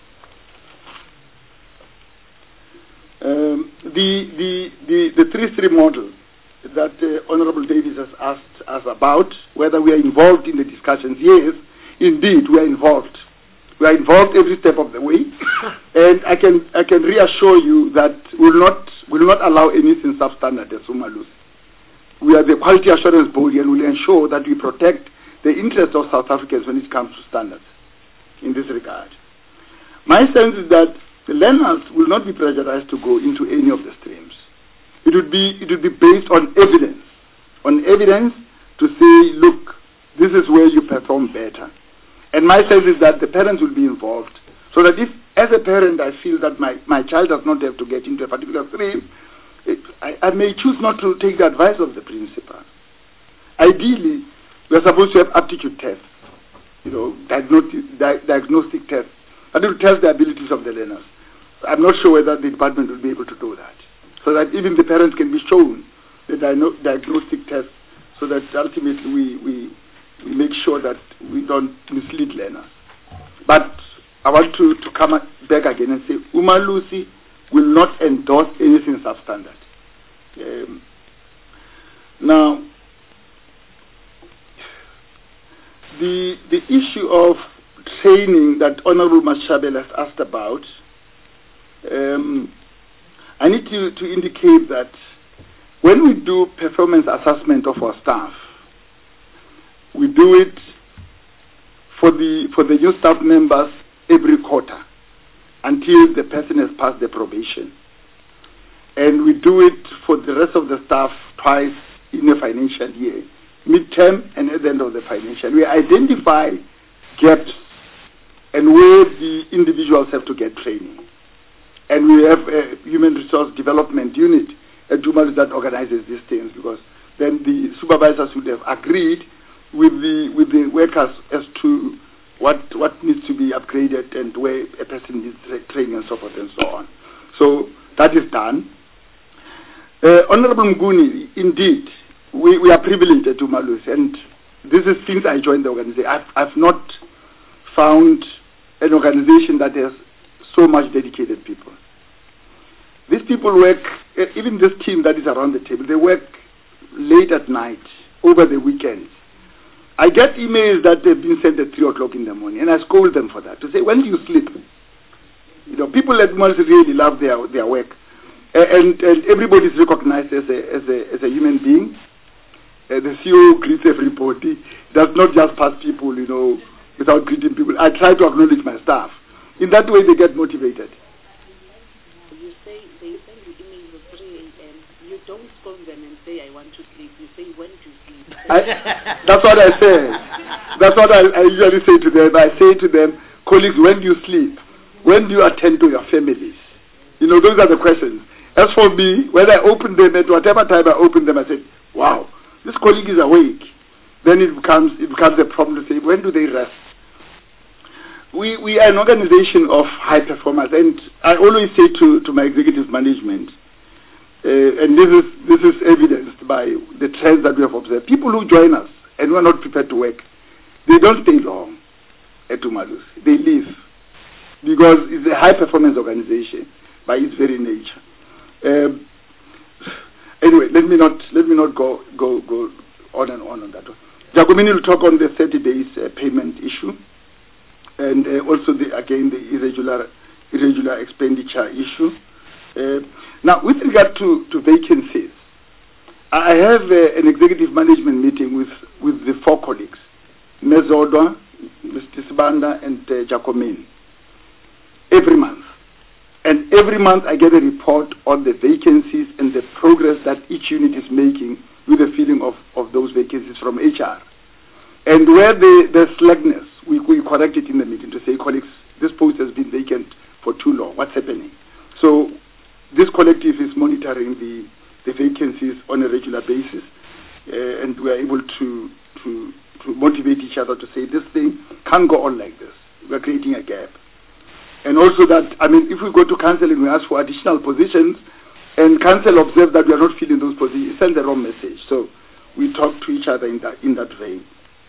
um, the the the the three three model that uh, Honourable Davies has asked us about, whether we are involved in the discussions. Yes, indeed, we are involved. We are involved every step of the way, and I can I can reassure you that we will not will not allow anything substandard as Umalusi. We are the quality assurance body and will ensure that we protect the interests of South Africans when it comes to standards in this regard. My sense is that the learners will not be pressurized to go into any of the streams. It would be it would be based on evidence, on evidence to say, look, this is where you perform better. And my sense is that the parents will be involved, so that if, as a parent, I feel that my, my child does not have to get into a particular stream, it, I, I may choose not to take the advice of the principal. Ideally, we are supposed to have aptitude tests, you know, diagnostic, di diagnostic tests, and to test the abilities of the learners. I'm not sure whether the department will be able to do that, so that even the parents can be shown the diagnostic tests, so that ultimately we, we, we make sure that we don't mislead learners. But I want to, to come back again and say, Umalusi will not endorse anything substandard. Um, now, the, the issue of training that Honorable Mashabela has asked about, um, I need to, to indicate that when we do performance assessment of our staff, we do it for the for the new staff members every quarter until the person has passed the probation, and we do it for the rest of the staff twice in a financial year, midterm and at the end of the financial. We identify gaps and where the individuals have to get training, and we have a human resource development unit at Jumalu that organizes these things, because then the supervisors would have agreed with the with the workers as to what what needs to be upgraded and where a person needs training and so forth and so on. So that is done. Uh, Honorable Mguni, indeed, we, we are privileged at Umalusi, and this is since I joined the organization. I've, I've not found an organization that has so much dedicated people. These people work, uh, even this team that is around the table, they work late at night, over the weekends. I get emails that they've been sent at three o'clock in the morning, and I scold them for that, to say, when do you sleep? You know, people at Umalusi really love their, their work. Uh, and, and everybody is recognized as a, as a, as a human being. Uh, the C E O greets everybody. Does not just pass people, you know, without greeting people. I try to acknowledge my staff. In that way, they get motivated. You say they send you emails at three a m You don't phone them and say, I want to sleep. You say, when to sleep. I, that's what I say. That's what I, I usually say to them. I say to them, colleagues, when do you sleep? When do you attend to your families? You know, those are the questions. As for me, when I open them, at whatever time I open them, I say, wow, this colleague is awake. Then it becomes it becomes a problem to say, when do they rest? We we are an organization of high performers, and I always say to, to my executive management, uh, and this is this is evidenced by the trends that we have observed. People who join us and who are not prepared to work, they don't stay long at Umalusi. They leave because it's a high performance organization by its very nature. Um, anyway, let me not let me not go go go on and on on that one. Jacomini will talk on the thirty days uh, payment issue, and uh, also the, again the irregular irregular expenditure issue. Uh, now, with regard to, to vacancies, I have uh, an executive management meeting with with the four colleagues, Mezodwa, Mister Sibanda, and uh, Jacomini, every month. And every month I get a report on the vacancies and the progress that each unit is making with the filling of, of those vacancies from H R. And where the, the slackness, we, we correct it in the meeting to say, colleagues, this post has been vacant for too long. What's happening? So this collective is monitoring the, the vacancies on a regular basis, uh, and we are able to, to, to motivate each other to say, this thing can't go on like this. We're creating a gap. And also that, I mean, if we go to council and we ask for additional positions, and council observe that we are not filling those positions, it sends the wrong message. So we talk to each other in that, in that vein.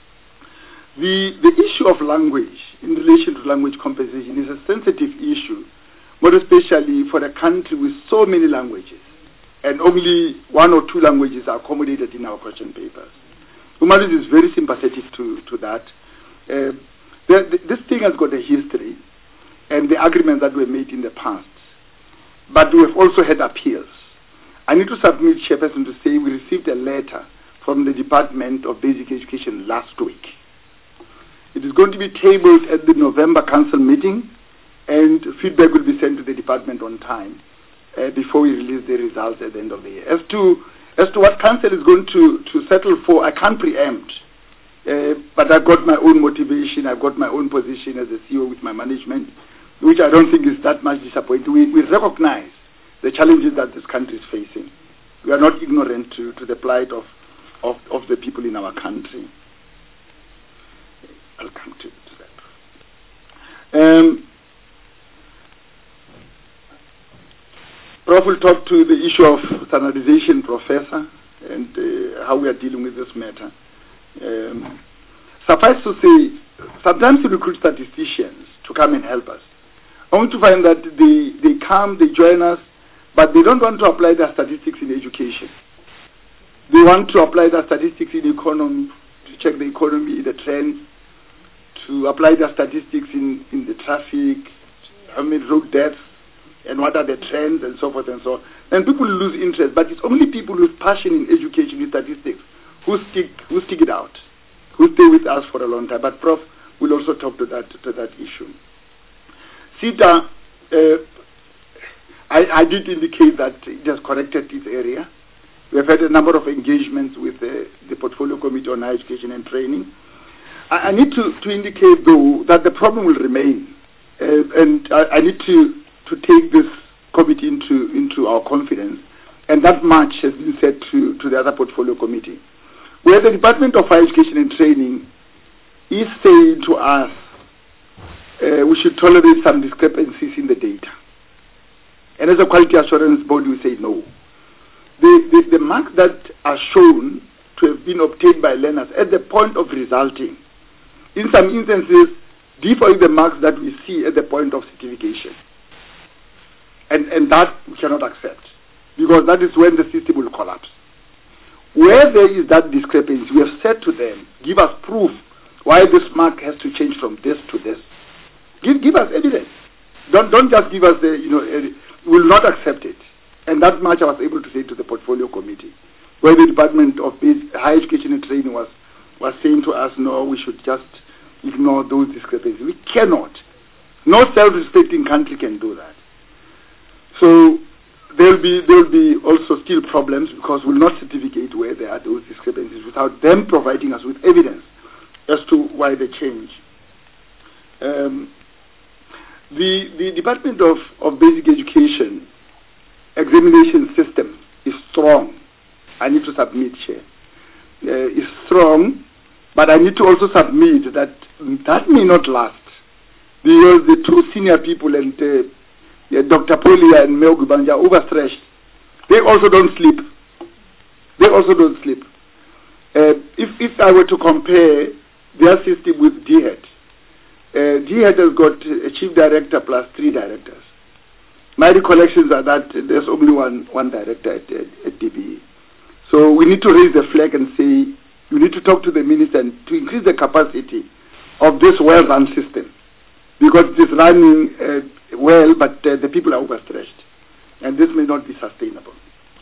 The, the issue of language in relation to language compensation is a sensitive issue, more especially for a country with so many languages, and only one or two languages are accommodated in our question papers. Umalusi is very sympathetic to, to that. Uh, the, the, this thing has got a history, and the agreements that were made in the past. But we have also had appeals. I need to submit, Chairperson, to say we received a letter from the Department of Basic Education last week. It is going to be tabled at the November Council meeting, and feedback will be sent to the department on time uh, before we release the results at the end of the year. As to, as to what Council is going to, to settle for, I can't preempt. Uh, but I've got my own motivation, I've got my own position as a C E O with my management, which I don't think is that much disappointing. We, we recognize the challenges that this country is facing. We are not ignorant to, to the plight of, of, of the people in our country. I'll come to, to that. Um, Prof will talk to the issue of standardization, Professor, and uh, how we are dealing with this matter. Um, suffice to say, sometimes we recruit statisticians to come and help us, only to find that they, they come, they join us, but they don't want to apply their statistics in education. They want to apply their statistics in economy, to check the economy, the trends, to apply their statistics in, in the traffic, how many road deaths, and what are the trends, and so forth and so on. And people lose interest, but it's only people with passion in education, in statistics, who stick, who stick it out, who stay with us for a long time. But Prof will also talk to that, to that issue. SETA, uh, I, I did indicate that it has corrected this area. We have had a number of engagements with uh, the Portfolio Committee on Higher Education and Training. I, I need to, to indicate, though, that the problem will remain. Uh, and I, I need to, to take this committee into, into our confidence. And that much has been said to, to the other Portfolio Committee, where the Department of Higher Education and Training is saying to us, uh, we should tolerate some discrepancies in the data. And as a quality assurance body, we say no. the, the, the marks that are shown to have been obtained by learners at the point of resulting, in some instances, differ the marks that we see at the point of certification. And, and that we cannot accept, because that is when the system will collapse. Where there is that discrepancy, we have said to them, give us proof why this mark has to change from this to this. Give, give us evidence. Don't, don't just give us the, you know, uh, we will not accept it. And that much I was able to say to the portfolio committee, where the Department of Higher Education and Training was, was saying to us, no, we should just ignore those discrepancies. We cannot. No self-respecting country can do that. So there will be there will be also still problems, because we'll not certificate where there are those discrepancies without them providing us with evidence as to why they change. Um, the the Department of, of Basic Education examination system is strong. I need to submit, Chair. Uh, is strong, but I need to also submit that that may not last, because the two senior people and uh, Yeah, Doctor Polia and Meo Gubanja are overstretched. They also don't sleep. They also don't sleep. Uh, if, if I were to compare their system with D H E D, uh, D H E D has got a chief director plus three directors. My recollections are that there's only one, one director at, at, at D B E. So we need to raise the flag and say, we need to talk to the minister and to increase the capacity of this well-run system, because it is running uh, well, but uh, the people are overstretched, and this may not be sustainable.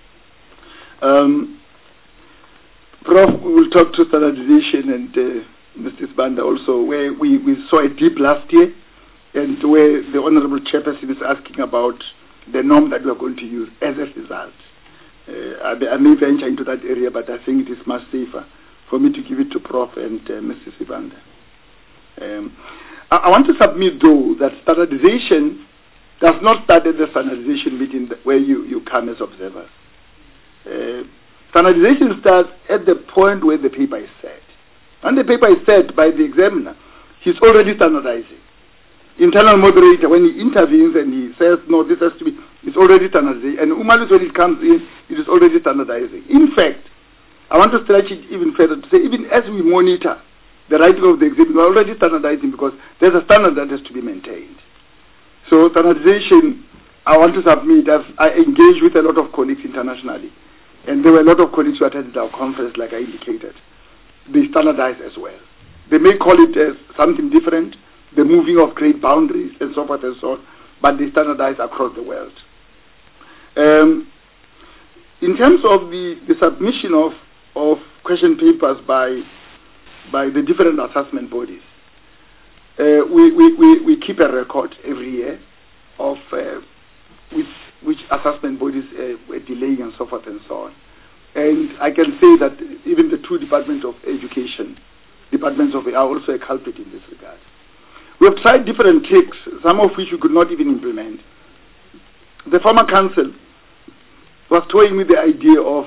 Um, Prof, we will talk to standardization, and uh, Mister Sibanda also, where we, we saw a dip last year, and where the Honorable Chairperson is asking about the norm that we are going to use as a result. Uh, I, I may venture into that area, but I think it is much safer for me to give it to Prof and uh, Mister Sibanda. Um, I want to submit, though, that standardization does not start at the standardization meeting where you, you come as observers. Uh, standardization starts at the point where the paper is set. And the paper is set by the examiner. He's already standardizing. Internal moderator, when he intervenes and he says, no, this has to be, it's already standardizing. And Umalus, when it comes in, it is already standardizing. In fact, I want to stretch it even further to say, even as we monitor the writing of the exhibit, we're already standardizing, because there's a standard that has to be maintained. So standardization, I want to submit, I've, I engage with a lot of colleagues internationally, and there were a lot of colleagues who attended our conference, like I indicated. They standardize as well. They may call it as something different, the moving of great boundaries and so forth and so on, but they standardize across the world. Um, in terms of the, the submission of, of question papers by by the different assessment bodies. Uh, we, we, we, we keep a record every year of uh, which, which assessment bodies uh, were delaying and so forth and so on. And I can say that even the two departments of education, departments of are also a culprit in this regard. We have tried different tricks, some of which we could not even implement. The former council was toying with the idea of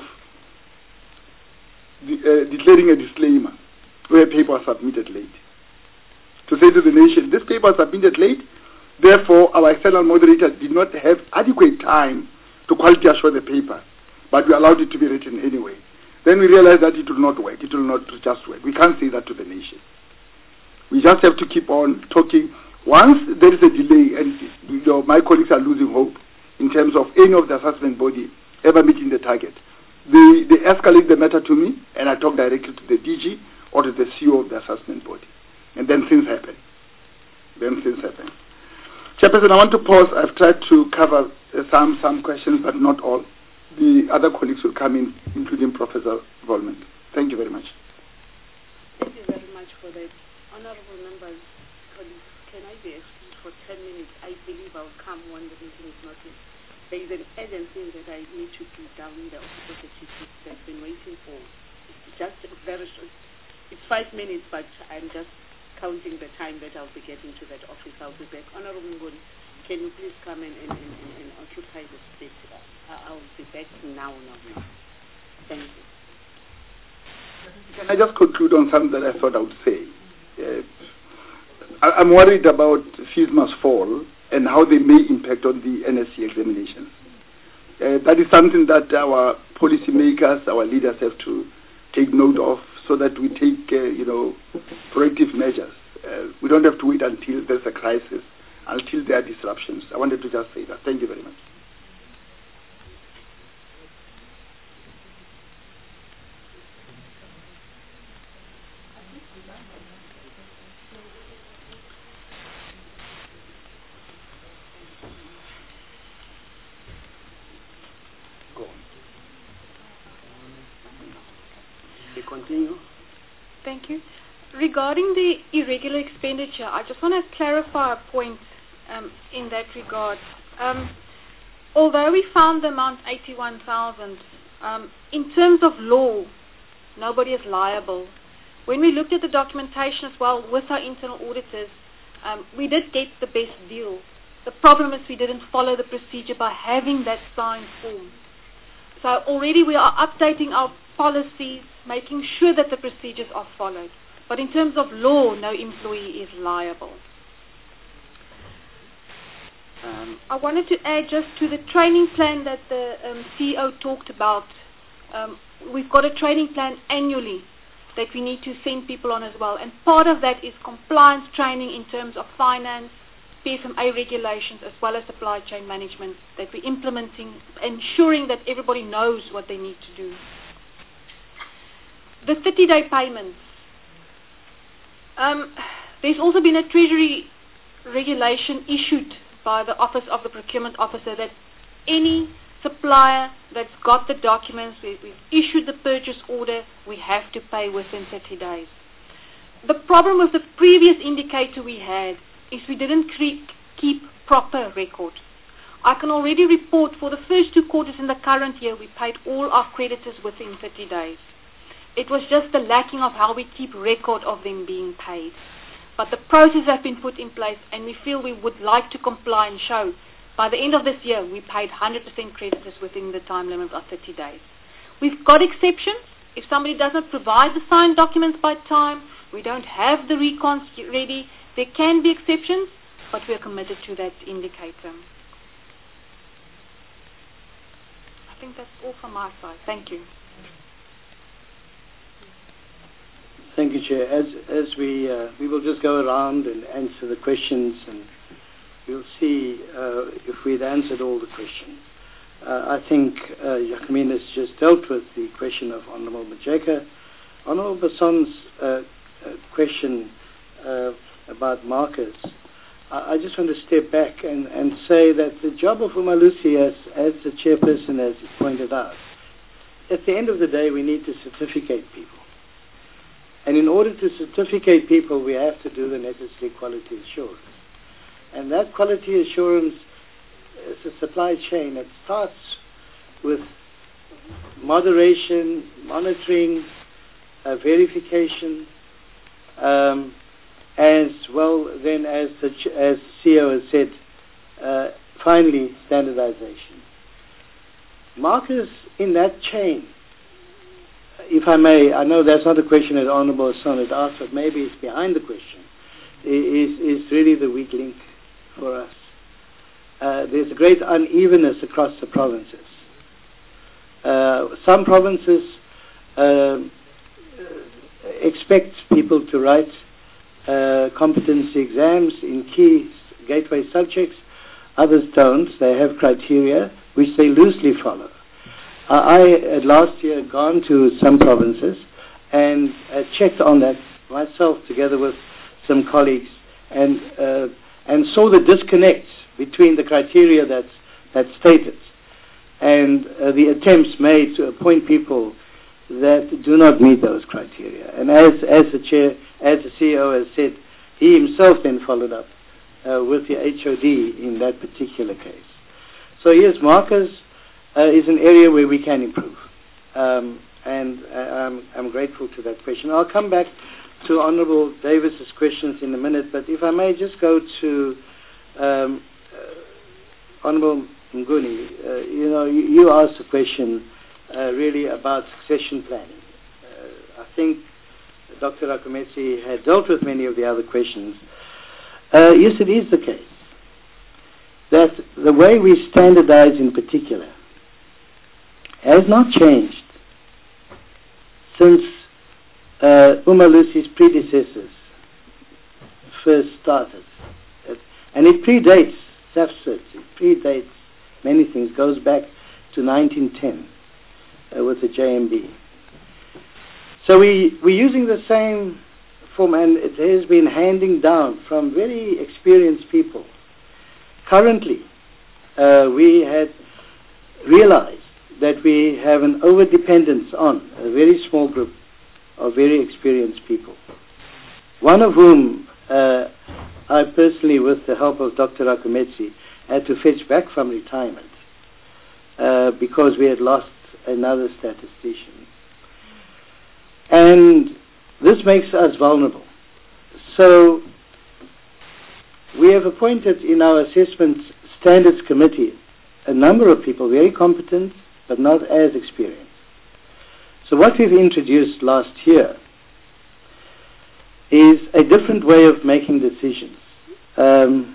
the, uh, declaring a disclaimer where paper was submitted late. To say to the nation, this paper was submitted late, therefore our external moderator did not have adequate time to quality assure the paper, but we allowed it to be written anyway. Then we realized that it will not work, it will not just work. We can't say that to the nation. We just have to keep on talking. Once there is a delay, and you know, my colleagues are losing hope in terms of any of the assessment body ever meeting the target, they, they escalate the matter to me, and I talk directly to the D G or to the C E O of the assessment body. And then things happen. Then things happen. Chairperson, I want to pause. I've tried to cover uh, some some questions, but not all. The other colleagues will come in, including Professor Volman. Thank you very much. Thank you very much for that. Honorable members, colleagues, can I be excused for ten minutes? I believe I'll come when the meeting is not in. There is an urgent thing that I need to do down in the office of the chief that's been waiting for. It's just very short. It's five minutes, but I'm just counting the time that I'll be getting to that office. I'll be back. Honorable Ngoni, can you please come and, and, and, and occupy the space? Uh, I'll be back now, now, now. Thank you. Can I just conclude on something that I thought I would say? Uh, I, I'm worried about fees must fall and how they may impact on the N S C examinations. Uh, that is something that our policymakers, our leaders have to take note of, so that we take, uh, you know, proactive measures. Uh, we don't have to wait until there's a crisis, until there are disruptions. I wanted to just say that. Thank you very much. Continue. Thank you. Regarding the irregular expenditure, I just want to clarify a point um, in that regard. Um, although we found the amount eighty-one thousand, um, in terms of law, nobody is liable. When we looked at the documentation as well with our internal auditors, um, we did get the best deal. The problem is we didn't follow the procedure by having that signed form. So already we are updating our policies, making sure that the procedures are followed. But in terms of law, no employee is liable. Um, I wanted to add just to the training plan that the um, C E O talked about. Um, we've got a training plan annually that we need to send people on as well. And part of that is compliance training in terms of finance, P F M A regulations, as well as supply chain management that we're implementing, ensuring that everybody knows what they need to do. The thirty-day payments. Um, there's also been a Treasury regulation issued by the Office of the Procurement Officer that any supplier that's got the documents, we, we've issued the purchase order, we have to pay within thirty days. The problem with the previous indicator we had is we didn't cre- keep proper record. I can already report for the first two quarters in the current year we paid all our creditors within thirty days. It was just the lacking of how we keep record of them being paid. But the process has been put in place, and we feel we would like to comply and show by the end of this year we paid one hundred percent creditors within the time limit of thirty days. We've got exceptions. If somebody doesn't provide the signed documents by time, we don't have the recons ready, there can be exceptions, but we are committed to that indicator. I think that's all from my side. Thank you. Thank you, Chair. As as we uh, we will just go around and answer the questions, and we'll see uh, if we've answered all the questions. Uh, I think uh, Jacqueline has just dealt with the question of Honourable Majeka. Honourable Basson's uh, uh, question uh, about markers. I, I just want to step back and, and say that the job of Umalusi, as, as the chairperson has pointed out, at the end of the day we need to certificate people. And in order to certificate people, we have to do the necessary quality assurance. And that quality assurance is a supply chain. It starts with moderation, monitoring, uh, verification, um, as well then as the, ch- as the C E O has said, uh, finally standardization. Markers in that chain, if I may, I know that's not a question that Honourable Son has asked, but maybe it's behind the question, is, is really the weak link for us. Uh, there's a great unevenness across the provinces. Uh, some provinces uh, expect people to write uh, competency exams in key gateway subjects. Others don't. They have criteria which they loosely follow. Uh, I, uh, last year, gone to some provinces and uh, checked on that myself together with some colleagues and uh, and saw the disconnect between the criteria that's, that's stated and uh, the attempts made to appoint people that do not meet those criteria. And as, as the chair, as the C E O has said, he himself then followed up uh, with the H O D in that particular case. So yes, markers Uh, is an area where we can improve. Um, and uh, I'm, I'm grateful to that question. I'll come back to Honourable Davis's questions in a minute, but if I may just go to um, uh, Honourable Mnguni, uh, you know, you, you asked a question uh, really about succession planning. Uh, I think Doctor Rakometsi had dealt with many of the other questions. Uh, yes, it is the case that the way we standardize in particular has not changed since uh, Umalusi's predecessors first started. And it predates SAFSIT, it predates many things, goes back to nineteen ten uh, with the J M B. So we, we're using the same form, and it has been handing down from very experienced people. Currently, uh, we had realized that we have an over-dependence on a very small group of very experienced people, one of whom uh, I personally, with the help of Doctor Rakometsi, had to fetch back from retirement uh, because we had lost another statistician. And this makes us vulnerable. So we have appointed in our assessment standards committee a number of people, very competent, but not as experienced. So what we've introduced last year is a different way of making decisions. Um,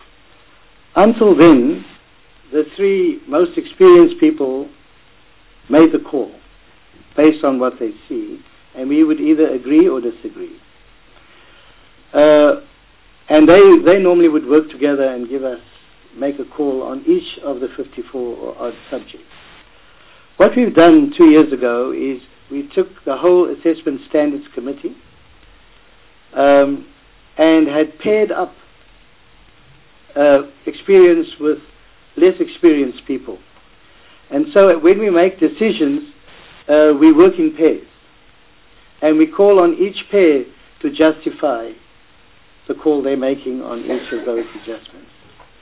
until then, the three most experienced people made the call based on what they see, and we would either agree or disagree. Uh, and they, they normally would work together and give us, make a call on each of the fifty-four or odd subjects. What we've done two years ago is we took the whole assessment standards committee um, and had paired up uh, experience with less experienced people. And so when we make decisions, uh, we work in pairs. And we call on each pair to justify the call they're making on each of those adjustments.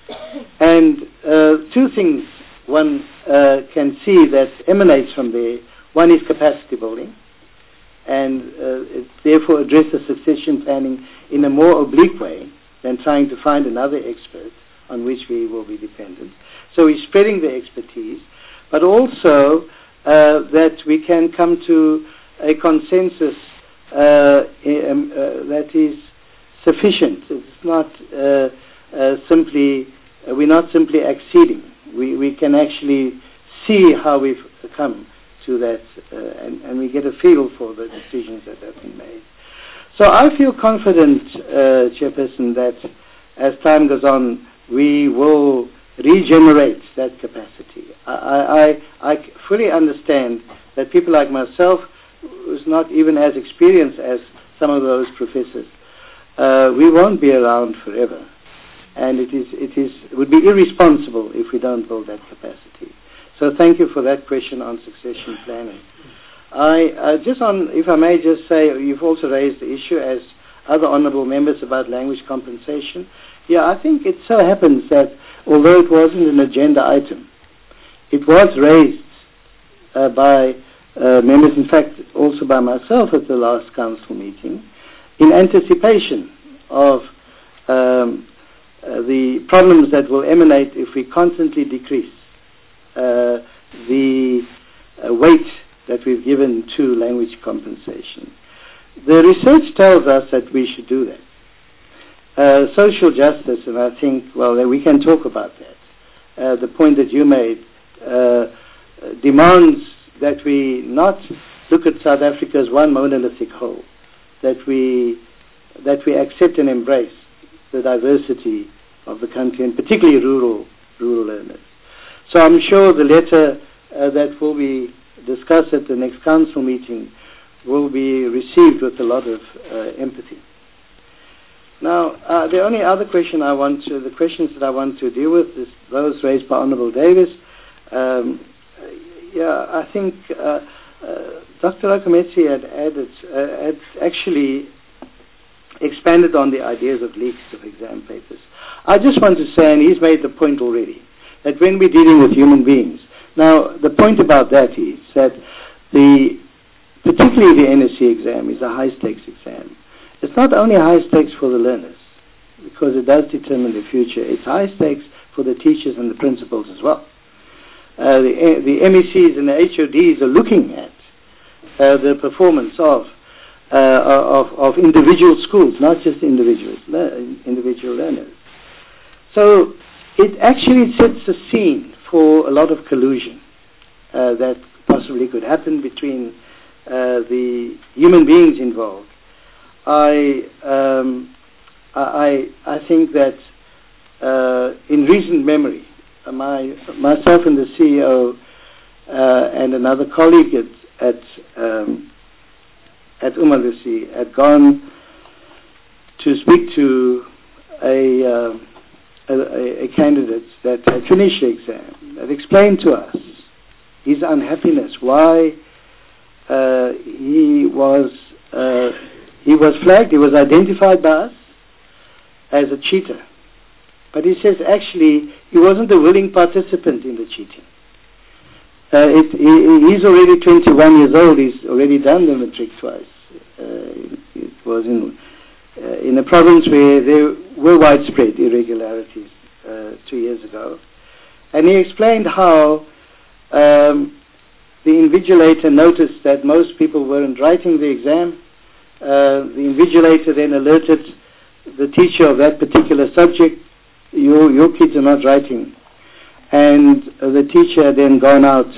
And uh, two things one uh, can see that emanates from there. One is capacity building, and uh, it therefore addresses succession planning in a more oblique way than trying to find another expert on which we will be dependent. So we're spreading the expertise, but also uh, that we can come to a consensus uh, um, uh, that is sufficient. It's not uh, uh, simply, uh, we're not simply acceding. We, we can actually see how we've come to that, uh, and, and we get a feel for the decisions that have been made. So I feel confident, uh, Chairperson, that as time goes on, we will regenerate that capacity. I, I, I fully understand that people like myself, who's not even as experienced as some of those professors, uh, we won't be around forever. And it is, it is, it would be irresponsible if we don't build that capacity. So thank you for that question on succession planning. I uh, just on, if I may just say, you've also raised the issue, as other honourable members, about language compensation. Yeah, I think it so happens that although it wasn't an agenda item, it was raised uh, by uh, members, in fact also by myself at the last council meeting, in anticipation of um, uh, the problems that will emanate if we constantly decrease uh, the uh, weight that we've given to language compensation. The research tells us that we should do that. Uh, social justice, and I think, well, we can talk about that. Uh, the point that you made uh, demands that we not look at South Africa as one monolithic whole, that we, that we accept and embrace the diversity of the country, and particularly rural, rural learners. So I'm sure the letter uh, that will be discussed at the next council meeting will be received with a lot of uh, empathy. Now, uh, the only other question I want to, the questions that I want to deal with is those raised by Honourable Davis. Um, yeah, I think uh, uh, Doctor Rakometsi had added, uh, had actually expanded on the ideas of leaks of exam papers. I just want to say, and he's made the point already, that when we're dealing with human beings, now the point about that is that the, particularly the N S C exam is a high-stakes exam. It's not only high stakes for the learners, because it does determine the future. It's high stakes for the teachers and the principals as well. Uh, the, the M E Cs and the H O Ds are looking at uh, the performance of, uh, of of individual schools, not just individuals, individual learners. So it actually sets the scene for a lot of collusion uh, that possibly could happen between uh, the human beings involved, I um, I I think that uh, in recent memory, uh, my myself and the C E O uh, and another colleague at at um, at Umalusi had gone to speak to a, uh, a, a candidate that had finished the exam, that explained to us his unhappiness, why uh, he was uh, he was flagged, he was identified by us as a cheater. But he says actually he wasn't a willing participant in the cheating. Uh, it, he, he's already twenty-one years old, he's already done the matric twice. Uh, it was in uh, in a province where there were widespread irregularities uh, two years ago. And he explained how um, the invigilator noticed that most people weren't writing the exam. Uh, the invigilator then alerted the teacher of that particular subject, your, your kids are not writing. And uh, the teacher had then gone out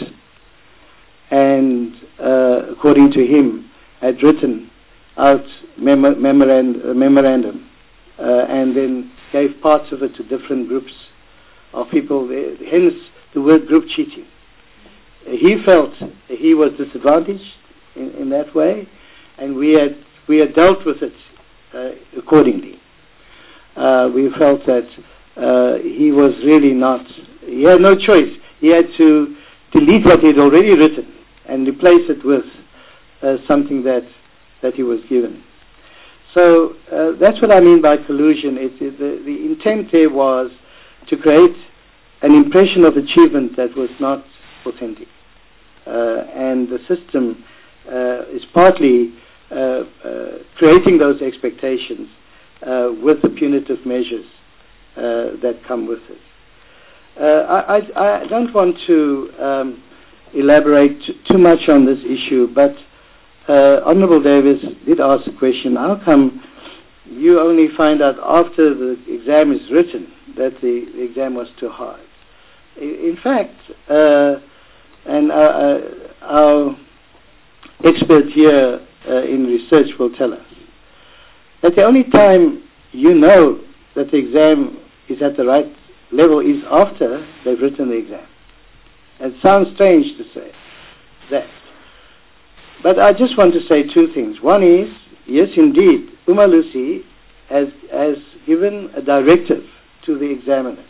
and, uh, according to him, had written out mem- memorand- uh, memorandum uh, and then gave parts of it to different groups of people, uh, hence the word group cheating. Uh, he felt he was disadvantaged in, in that way, and we had, we had dealt with it uh, accordingly. Uh, we felt that uh, he was really not, he had no choice. He had to delete what he had already written and replace it with uh, something that that he was given. So uh, that's what I mean by collusion. It, it, the, the intent there was to create an impression of achievement that was not authentic. Uh, and the system uh, is partly uh, uh, creating those expectations uh, with the punitive measures uh, that come with it. Uh, I, I, I don't want to um, elaborate t- too much on this issue, but Uh, Honourable Davis did ask a question, how come you only find out after the exam is written that the, the exam was too hard? In, in fact, uh, and our, uh, our expert here uh, in research will tell us, that the only time you know that the exam is at the right level is after they've written the exam. It sounds strange to say that. But I just want to say two things. One is, yes, indeed, Umalusi has, has given a directive to the examiners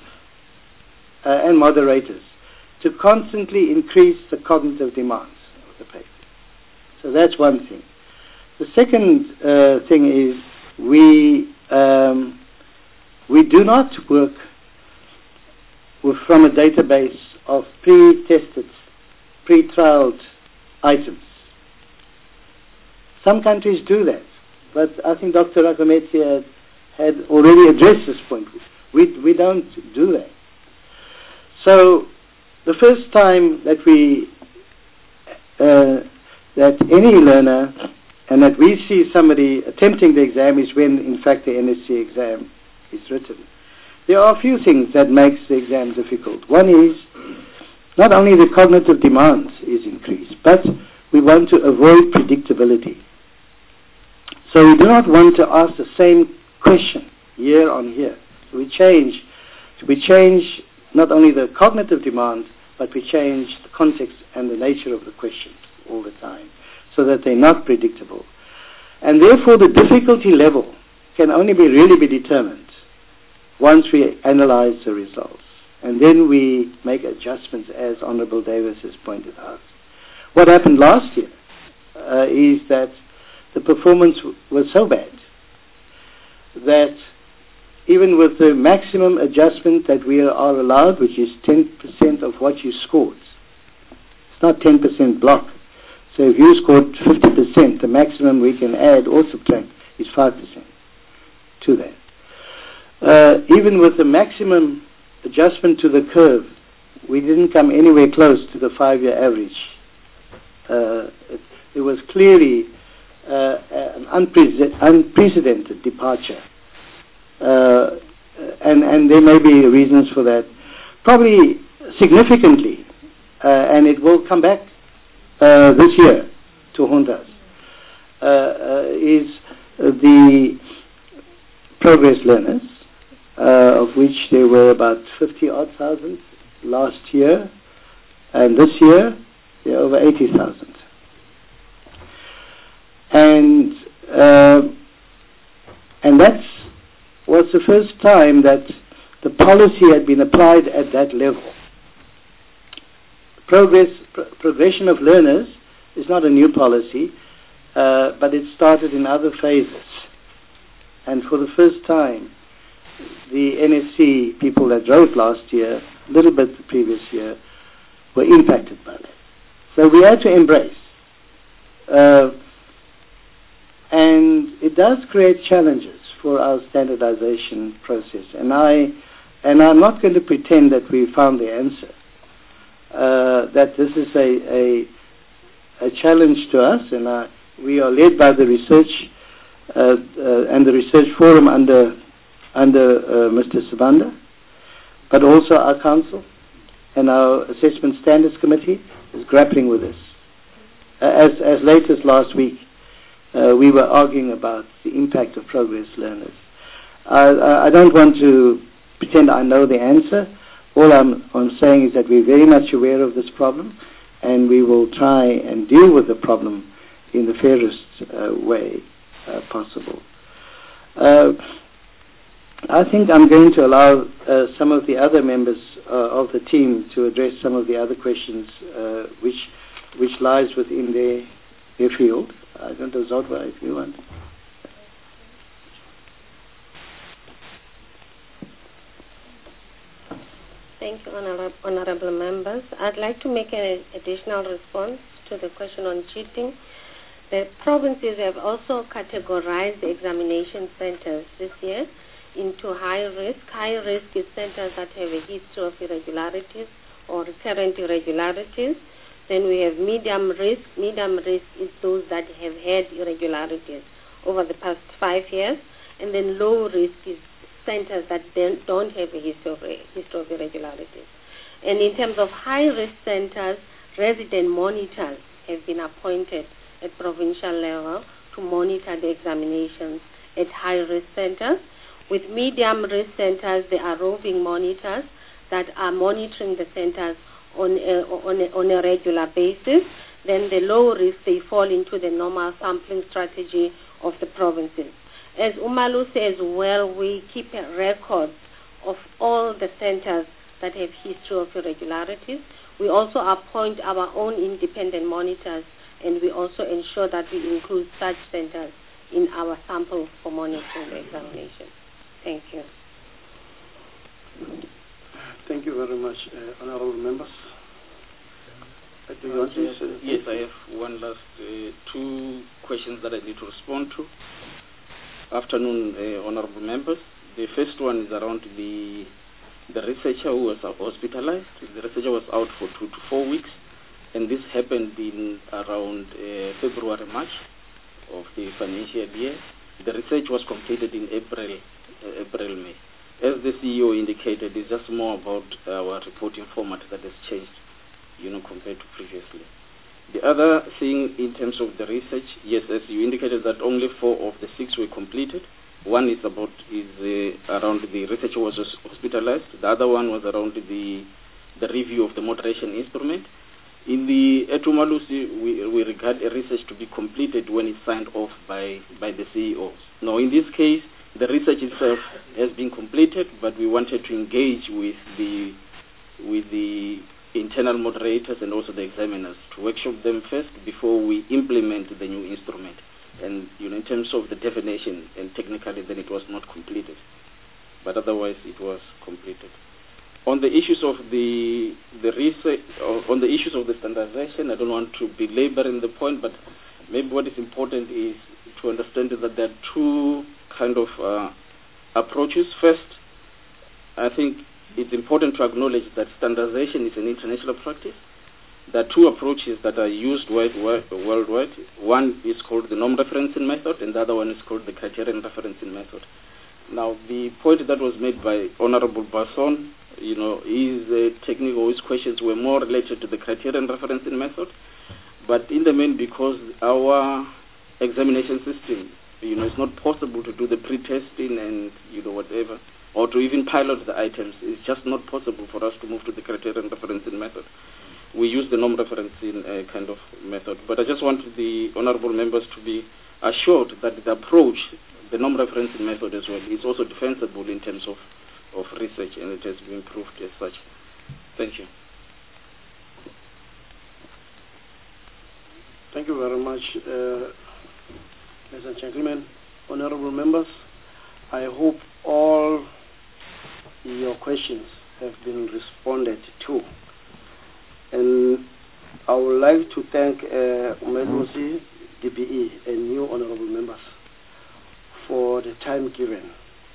uh, and moderators to constantly increase the cognitive demands of the paper. So that's one thing. The second uh, thing is we um, we do not work with, from a database of pre-tested, pre-trialed items. Some countries do that, but I think Doctor Rakameti had, had already addressed this point. We we don't do that. So the first time that we uh, that any learner and that we see somebody attempting the exam is when, in fact, the N S C exam is written. There are a few things that makes the exam difficult. One is not only the cognitive demands is increased, but we want to avoid predictability. So we do not want to ask the same question year on year. So we change, we change not only the cognitive demands, but we change the context and the nature of the questions all the time, so that they're not predictable. And therefore the difficulty level can only be really be determined once we analyze the results. And then we make adjustments, as Honourable Davis has pointed out. What happened last year uh, is that the performance w- was so bad that even with the maximum adjustment that we are allowed, which is ten percent of what you scored, it's not ten percent block. So if you scored fifty percent, the maximum we can add or subtract is five percent to that. Uh, even with the maximum adjustment to the curve, we didn't come anywhere close to the five-year average. Uh, it, it was clearly uh, an unprecedented, unprecedented departure. Uh, and, and there may be reasons for that. Probably significantly, uh, and it will come back uh, this year to haunt us uh, uh, is uh, the progress learners, uh, of which there were about fifty odd thousand last year, and this year there are over eighty thousand. And uh, and that was the first time that the policy had been applied at that level. Progress, pro progression of learners is not a new policy, uh, but it started in other phases. And for the first time, the N S C people that wrote last year, a little bit the previous year, were impacted by that. So we had to embrace. Uh, and it does create challenges for our standardization process. And, I, and I'm not going to pretend that we found the answer. Uh, that this is a, a, a challenge to us, and uh, we are led by the research uh, uh, and the research forum under under uh, Mister Sibanda, but also our council and our assessment standards committee is grappling with this. Uh, as as late as last week, uh, we were arguing about the impact of progress learners. I, I don't want to pretend I know the answer. All I'm, I'm saying is that we're very much aware of this problem, and we will try and deal with the problem in the fairest uh, way uh, possible. Uh, I think I'm going to allow uh, some of the other members uh, of the team to address some of the other questions uh, which which lies within their, their field. I don't know, Zodwa, if you want. Thank you, honorable, honorable members. I'd like to make an additional response to the question on cheating. The provinces have also categorized the examination centers this year into high risk. High risk is centers that have a history of irregularities or recurrent irregularities. Then we have medium risk. Medium risk is those that have had irregularities over the past five years. And then low risk is centers that don't have a history of, history of irregularities. And in terms of high-risk centers, resident monitors have been appointed at provincial level to monitor the examinations at high-risk centers. With medium-risk centers, there are roving monitors that are monitoring the centers on a, on a, on a regular basis. Then the low-risk, they fall into the normal sampling strategy of the provinces. As Umalu says, well, we keep a record of all the centers that have history of irregularities. We also appoint our own independent monitors, and we also ensure that we include such centers in our sample for monitoring the examination. Thank you. Thank you very much, uh, honorable members. Uh, do you want to say? Yes, I have one last uh, two questions that I need to respond to. Afternoon, uh, honorable members. The first one is around the the researcher who was hospitalized. The researcher was out for two to four weeks, and this happened in around uh, February, March of the financial year. The research was completed in April, uh, April, May. As the C E O indicated, it's just more about our reporting format that has changed, you know, compared to previously. The other thing in terms of the research, yes, as you indicated that only four of the six were completed. One is about is uh, around the researcher was hospitalized. The other one was around the the review of the moderation instrument. In the Etumalusi, we, we regard a research to be completed when it's signed off by by the C E O. Now, in this case, the research itself has been completed, but we wanted to engage with the with the internal moderators and also the examiners to workshop them first before we implement the new instrument. And you know, in terms of the definition and technically, then it was not completed, but otherwise it was completed. On the issues of the the research, on the issues of the standardization, I don't want to belabor in the point, but maybe what is important is to understand that there are two kind of uh, approaches. First, I think it's important to acknowledge that standardization is an international practice. There are two approaches that are used worldwide. One is called the norm referencing method, and the other one is called the criterion referencing method. Now, the point that was made by Honorable Basson, you know, his uh, technical his questions were more related to the criterion referencing method. But in the main, because our examination system, you know, it's not possible to do the pre-testing and, you know, whatever, or to even pilot the items. It's just not possible for us to move to the criterion referencing method. We use the norm referencing uh, kind of method. But I just want the honorable members to be assured that the approach, the norm referencing method as well, is also defensible in terms of, of research, and it has been proved as such. Thank you. Thank you very much, uh, ladies and gentlemen, honorable members. I hope all your questions have been responded to. And I would like to thank uh, Umelusi, D B E, and you honorable members for the time given.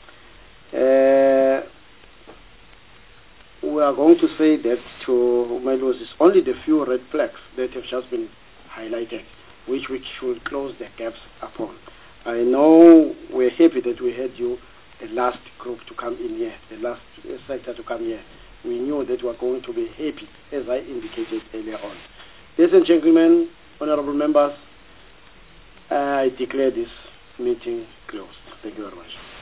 Uh, we are going to say that to Umelusi, it's only the few red flags that have just been highlighted, which we should close the gaps upon. I know we're happy that we had you, the last group to come in here, the last sector to come here. We knew that we were going to be happy, as I indicated earlier on. Ladies and gentlemen, honorable members, I declare this meeting closed. Thank you very much.